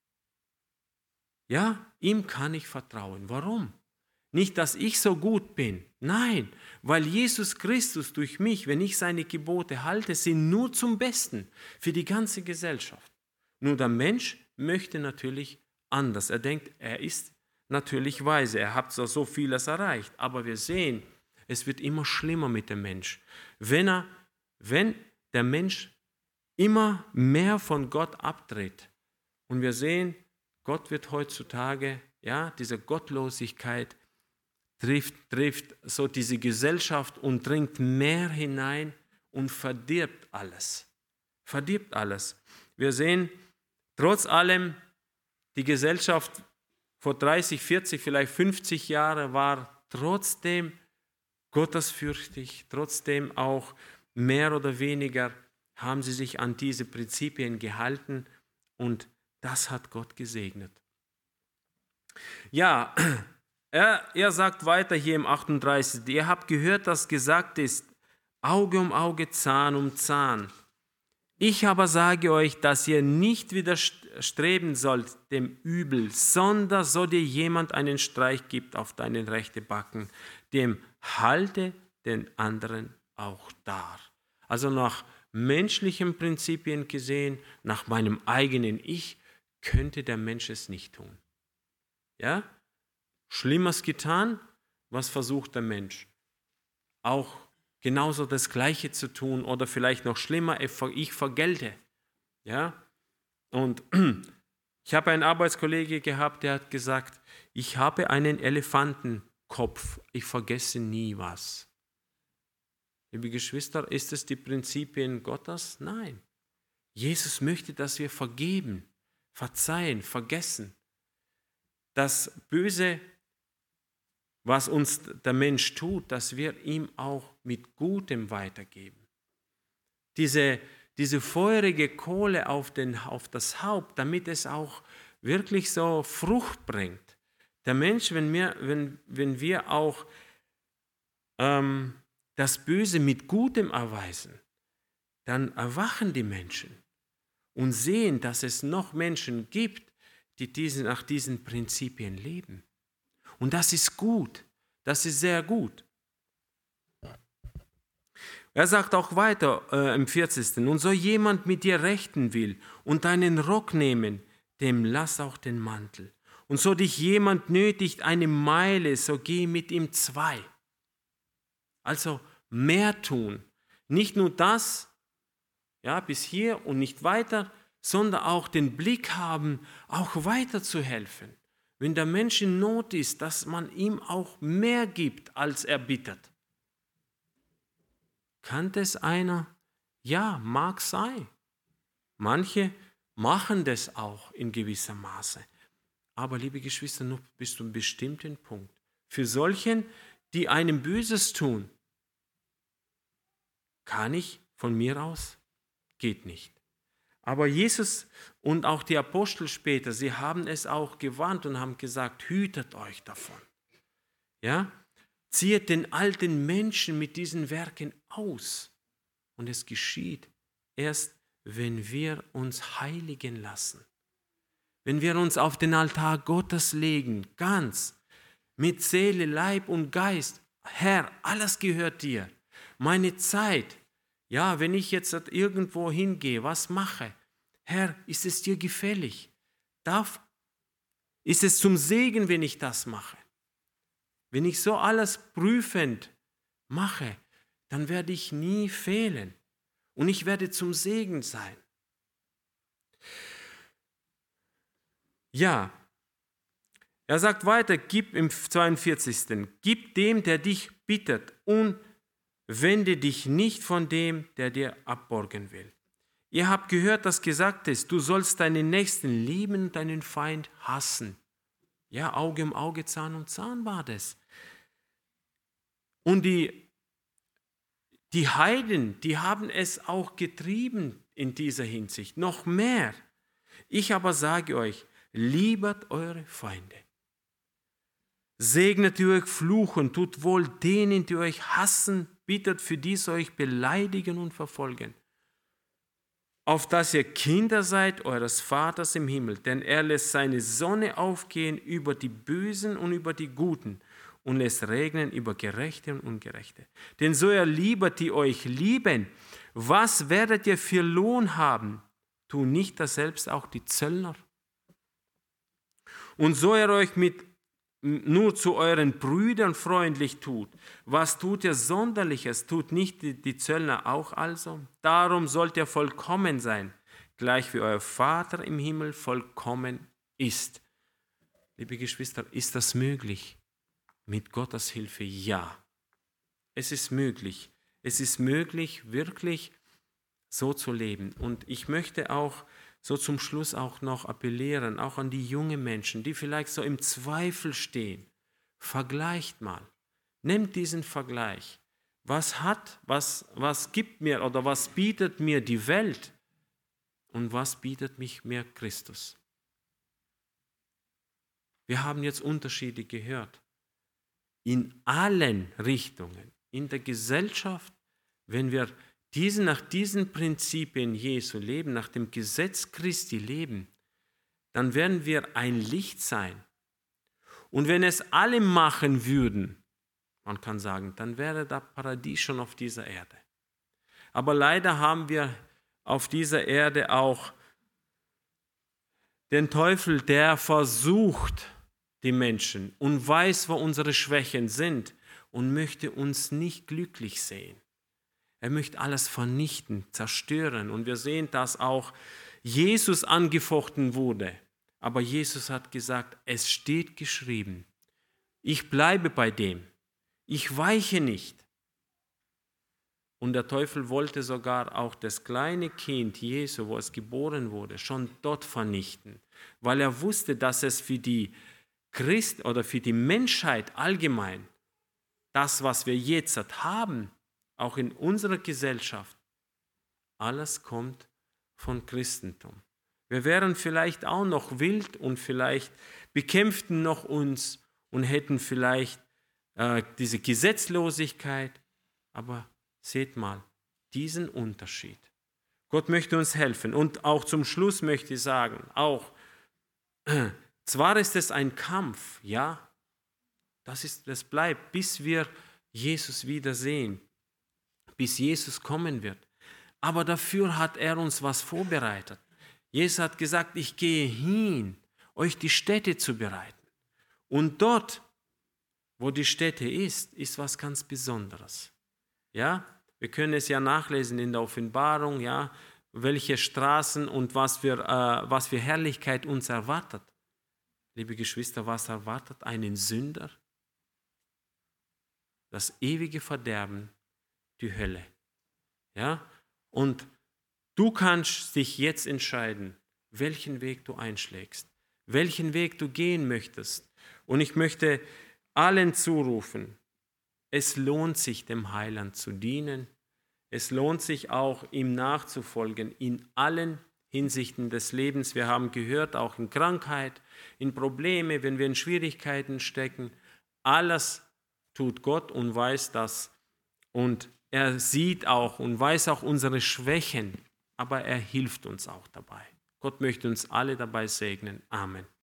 Ja, ihm kann ich vertrauen. Warum? Nicht, dass ich so gut bin. Nein, weil Jesus Christus durch mich, wenn ich seine Gebote halte, sind nur zum Besten für die ganze Gesellschaft. Nur der Mensch möchte natürlich anders. Er denkt, er ist natürlich weise, er hat so, so vieles erreicht. Aber wir sehen, es wird immer schlimmer mit dem Mensch. Wenn, er, wenn der Mensch immer mehr von Gott abtritt und wir sehen, Gott wird heutzutage, ja, diese Gottlosigkeit trifft, trifft so diese Gesellschaft und dringt mehr hinein und verdirbt alles. Verdirbt alles. Wir sehen, trotz allem, die Gesellschaft vor dreißig, vierzig, vielleicht fünfzig Jahren war trotzdem gottesfürchtig, trotzdem auch mehr oder weniger haben sie sich an diese Prinzipien gehalten und das hat Gott gesegnet. Ja, er, er sagt weiter hier im achtunddreißigsten Ihr habt gehört, dass gesagt ist, Auge um Auge, Zahn um Zahn. Ich aber sage euch, dass ihr nicht widerstreben sollt dem Übel, sondern so dir jemand einen Streich gibt auf deinen rechten Backen, dem halte den anderen auch dar. Also nach menschlichen Prinzipien gesehen, nach meinem eigenen Ich, könnte der Mensch es nicht tun. Ja? Schlimmes getan, was versucht der Mensch? Auch genauso das Gleiche zu tun oder vielleicht noch schlimmer, ich vergelte. Ja? Und ich habe einen Arbeitskollege gehabt, der hat gesagt, ich habe einen Elefantenkopf, ich vergesse nie was. Liebe Geschwister, ist es die Prinzipien Gottes? Nein. Jesus möchte, dass wir vergeben, verzeihen, vergessen. Das Böse, was uns der Mensch tut, dass wir ihm auch mit Gutem weitergeben. Diese, diese feurige Kohle auf, den, auf das Haupt, damit es auch wirklich so Frucht bringt. Der Mensch, wenn wir, wenn, wenn wir auch ähm, das Böse mit Gutem erweisen, dann erwachen die Menschen. und sehen, dass es noch Menschen gibt, die diesen, nach diesen Prinzipien leben. Und das ist gut, das ist sehr gut. Er sagt auch weiter äh, im vierzigsten Und so jemand mit dir rechten will und deinen Rock nehmen, dem lass auch den Mantel. Und so dich jemand nötigt eine Meile, so geh mit ihm zwei. Also mehr tun. Nicht nur das, ja, bis hier und nicht weiter, sondern auch den Blick haben, auch weiter zu helfen. Wenn der Mensch in Not ist, dass man ihm auch mehr gibt, als er bittet. Kann das einer? Ja, mag sein. Manche machen das auch in gewisser Maße. Aber, liebe Geschwister, nur bis zu einem bestimmten Punkt. Für solchen, die einem Böses tun, kann ich von mir aus? Geht nicht. Aber Jesus und auch die Apostel später, sie haben es auch gewarnt und haben gesagt, hütet euch davon. Ja? Zieht den alten Menschen mit diesen Werken aus. Und es geschieht erst, wenn wir uns heiligen lassen. Wenn wir uns auf den Altar Gottes legen, ganz, mit Seele, Leib und Geist. Herr, alles gehört dir. Meine Zeit, ja, wenn ich jetzt irgendwo hingehe, was mache? Herr, ist es dir gefällig? Darf, ist es zum Segen, wenn ich das mache? Wenn ich so alles prüfend mache, dann werde ich nie fehlen und ich werde zum Segen sein. Ja, er sagt weiter, gib im zweiundvierzigsten Gib dem, der dich bittet und wende dich nicht von dem, der dir abborgen will. Ihr habt gehört, dass gesagt ist, du sollst deinen Nächsten lieben und deinen Feind hassen. Ja, Auge um Auge, Zahn um Zahn war das. Und die, die Heiden, die haben es auch getrieben in dieser Hinsicht, noch mehr. Ich aber sage euch, liebet eure Feinde. Segnet die euch fluchen, tut wohl denen, die euch hassen, bittet für die euch beleidigen und verfolgen. Auf dass ihr Kinder seid eures Vaters im Himmel, denn er lässt seine Sonne aufgehen über die Bösen und über die Guten und lässt regnen über Gerechte und Ungerechte. Denn so ihr liebet, die euch lieben, was werdet ihr für Lohn haben? Tun nicht das selbst auch die Zöllner? Und so ihr euch mit nur zu euren Brüdern freundlich tut, was tut ihr Sonderliches? Tut nicht die, die Zöllner auch also? Darum sollt ihr vollkommen sein, gleich wie euer Vater im Himmel vollkommen ist. Liebe Geschwister, ist das möglich? Mit Gottes Hilfe ja. Es ist möglich. Es ist möglich, wirklich so zu leben. Und ich möchte auch so zum Schluss auch noch appellieren, auch an die jungen Menschen, die vielleicht so im Zweifel stehen. Vergleicht mal. Nehmt diesen Vergleich. Was hat, was, was gibt mir oder was bietet mir die Welt und was bietet mich mir Christus? Wir haben jetzt Unterschiede gehört. In allen Richtungen, in der Gesellschaft, wenn wir diesen, nach diesen Prinzipien Jesu leben, nach dem Gesetz Christi leben, dann werden wir ein Licht sein. Und wenn es alle machen würden, man kann sagen, dann wäre das Paradies schon auf dieser Erde. Aber leider haben wir auf dieser Erde auch den Teufel, der versucht die Menschen und weiß, wo unsere Schwächen sind und möchte uns nicht glücklich sehen. Er möchte alles vernichten, zerstören. Und wir sehen, dass auch Jesus angefochten wurde. Aber Jesus hat gesagt, es steht geschrieben. Ich bleibe bei dem. Ich weiche nicht. Und der Teufel wollte sogar auch das kleine Kind Jesu, wo es geboren wurde, schon dort vernichten. Weil er wusste, dass es für die Christ oder für die Menschheit allgemein, das, was wir jetzt haben, auch in unserer Gesellschaft, alles kommt von Christentum. Wir wären vielleicht auch noch wild und vielleicht bekämpften noch uns und hätten vielleicht äh, diese Gesetzlosigkeit. Aber seht mal, diesen Unterschied. Gott möchte uns helfen. Und auch zum Schluss möchte ich sagen, auch, zwar ist es ein Kampf, ja, das, ist, das bleibt, bis wir Jesus wiedersehen, bis Jesus kommen wird. Aber dafür hat er uns was vorbereitet. Jesus hat gesagt, ich gehe hin, euch die Stätte zu bereiten. Und dort, wo die Stätte ist, ist was ganz Besonderes. Ja, wir können es ja nachlesen in der Offenbarung, ja, welche Straßen und was für, äh, was für Herrlichkeit uns erwartet. Liebe Geschwister, was erwartet einen Sünder? Das ewige Verderben, die Hölle. Ja, und du kannst dich jetzt entscheiden, welchen Weg du einschlägst, welchen Weg du gehen möchtest. Und ich möchte allen zurufen, es lohnt sich, dem Heiland zu dienen. Es lohnt sich auch, ihm nachzufolgen in allen Hinsichten des Lebens. Wir haben gehört, auch in Krankheit, in Probleme, wenn wir in Schwierigkeiten stecken. Alles tut Gott und weiß das. Und er sieht auch und weiß auch unsere Schwächen, aber er hilft uns auch dabei. Gott möchte uns alle dabei segnen. Amen.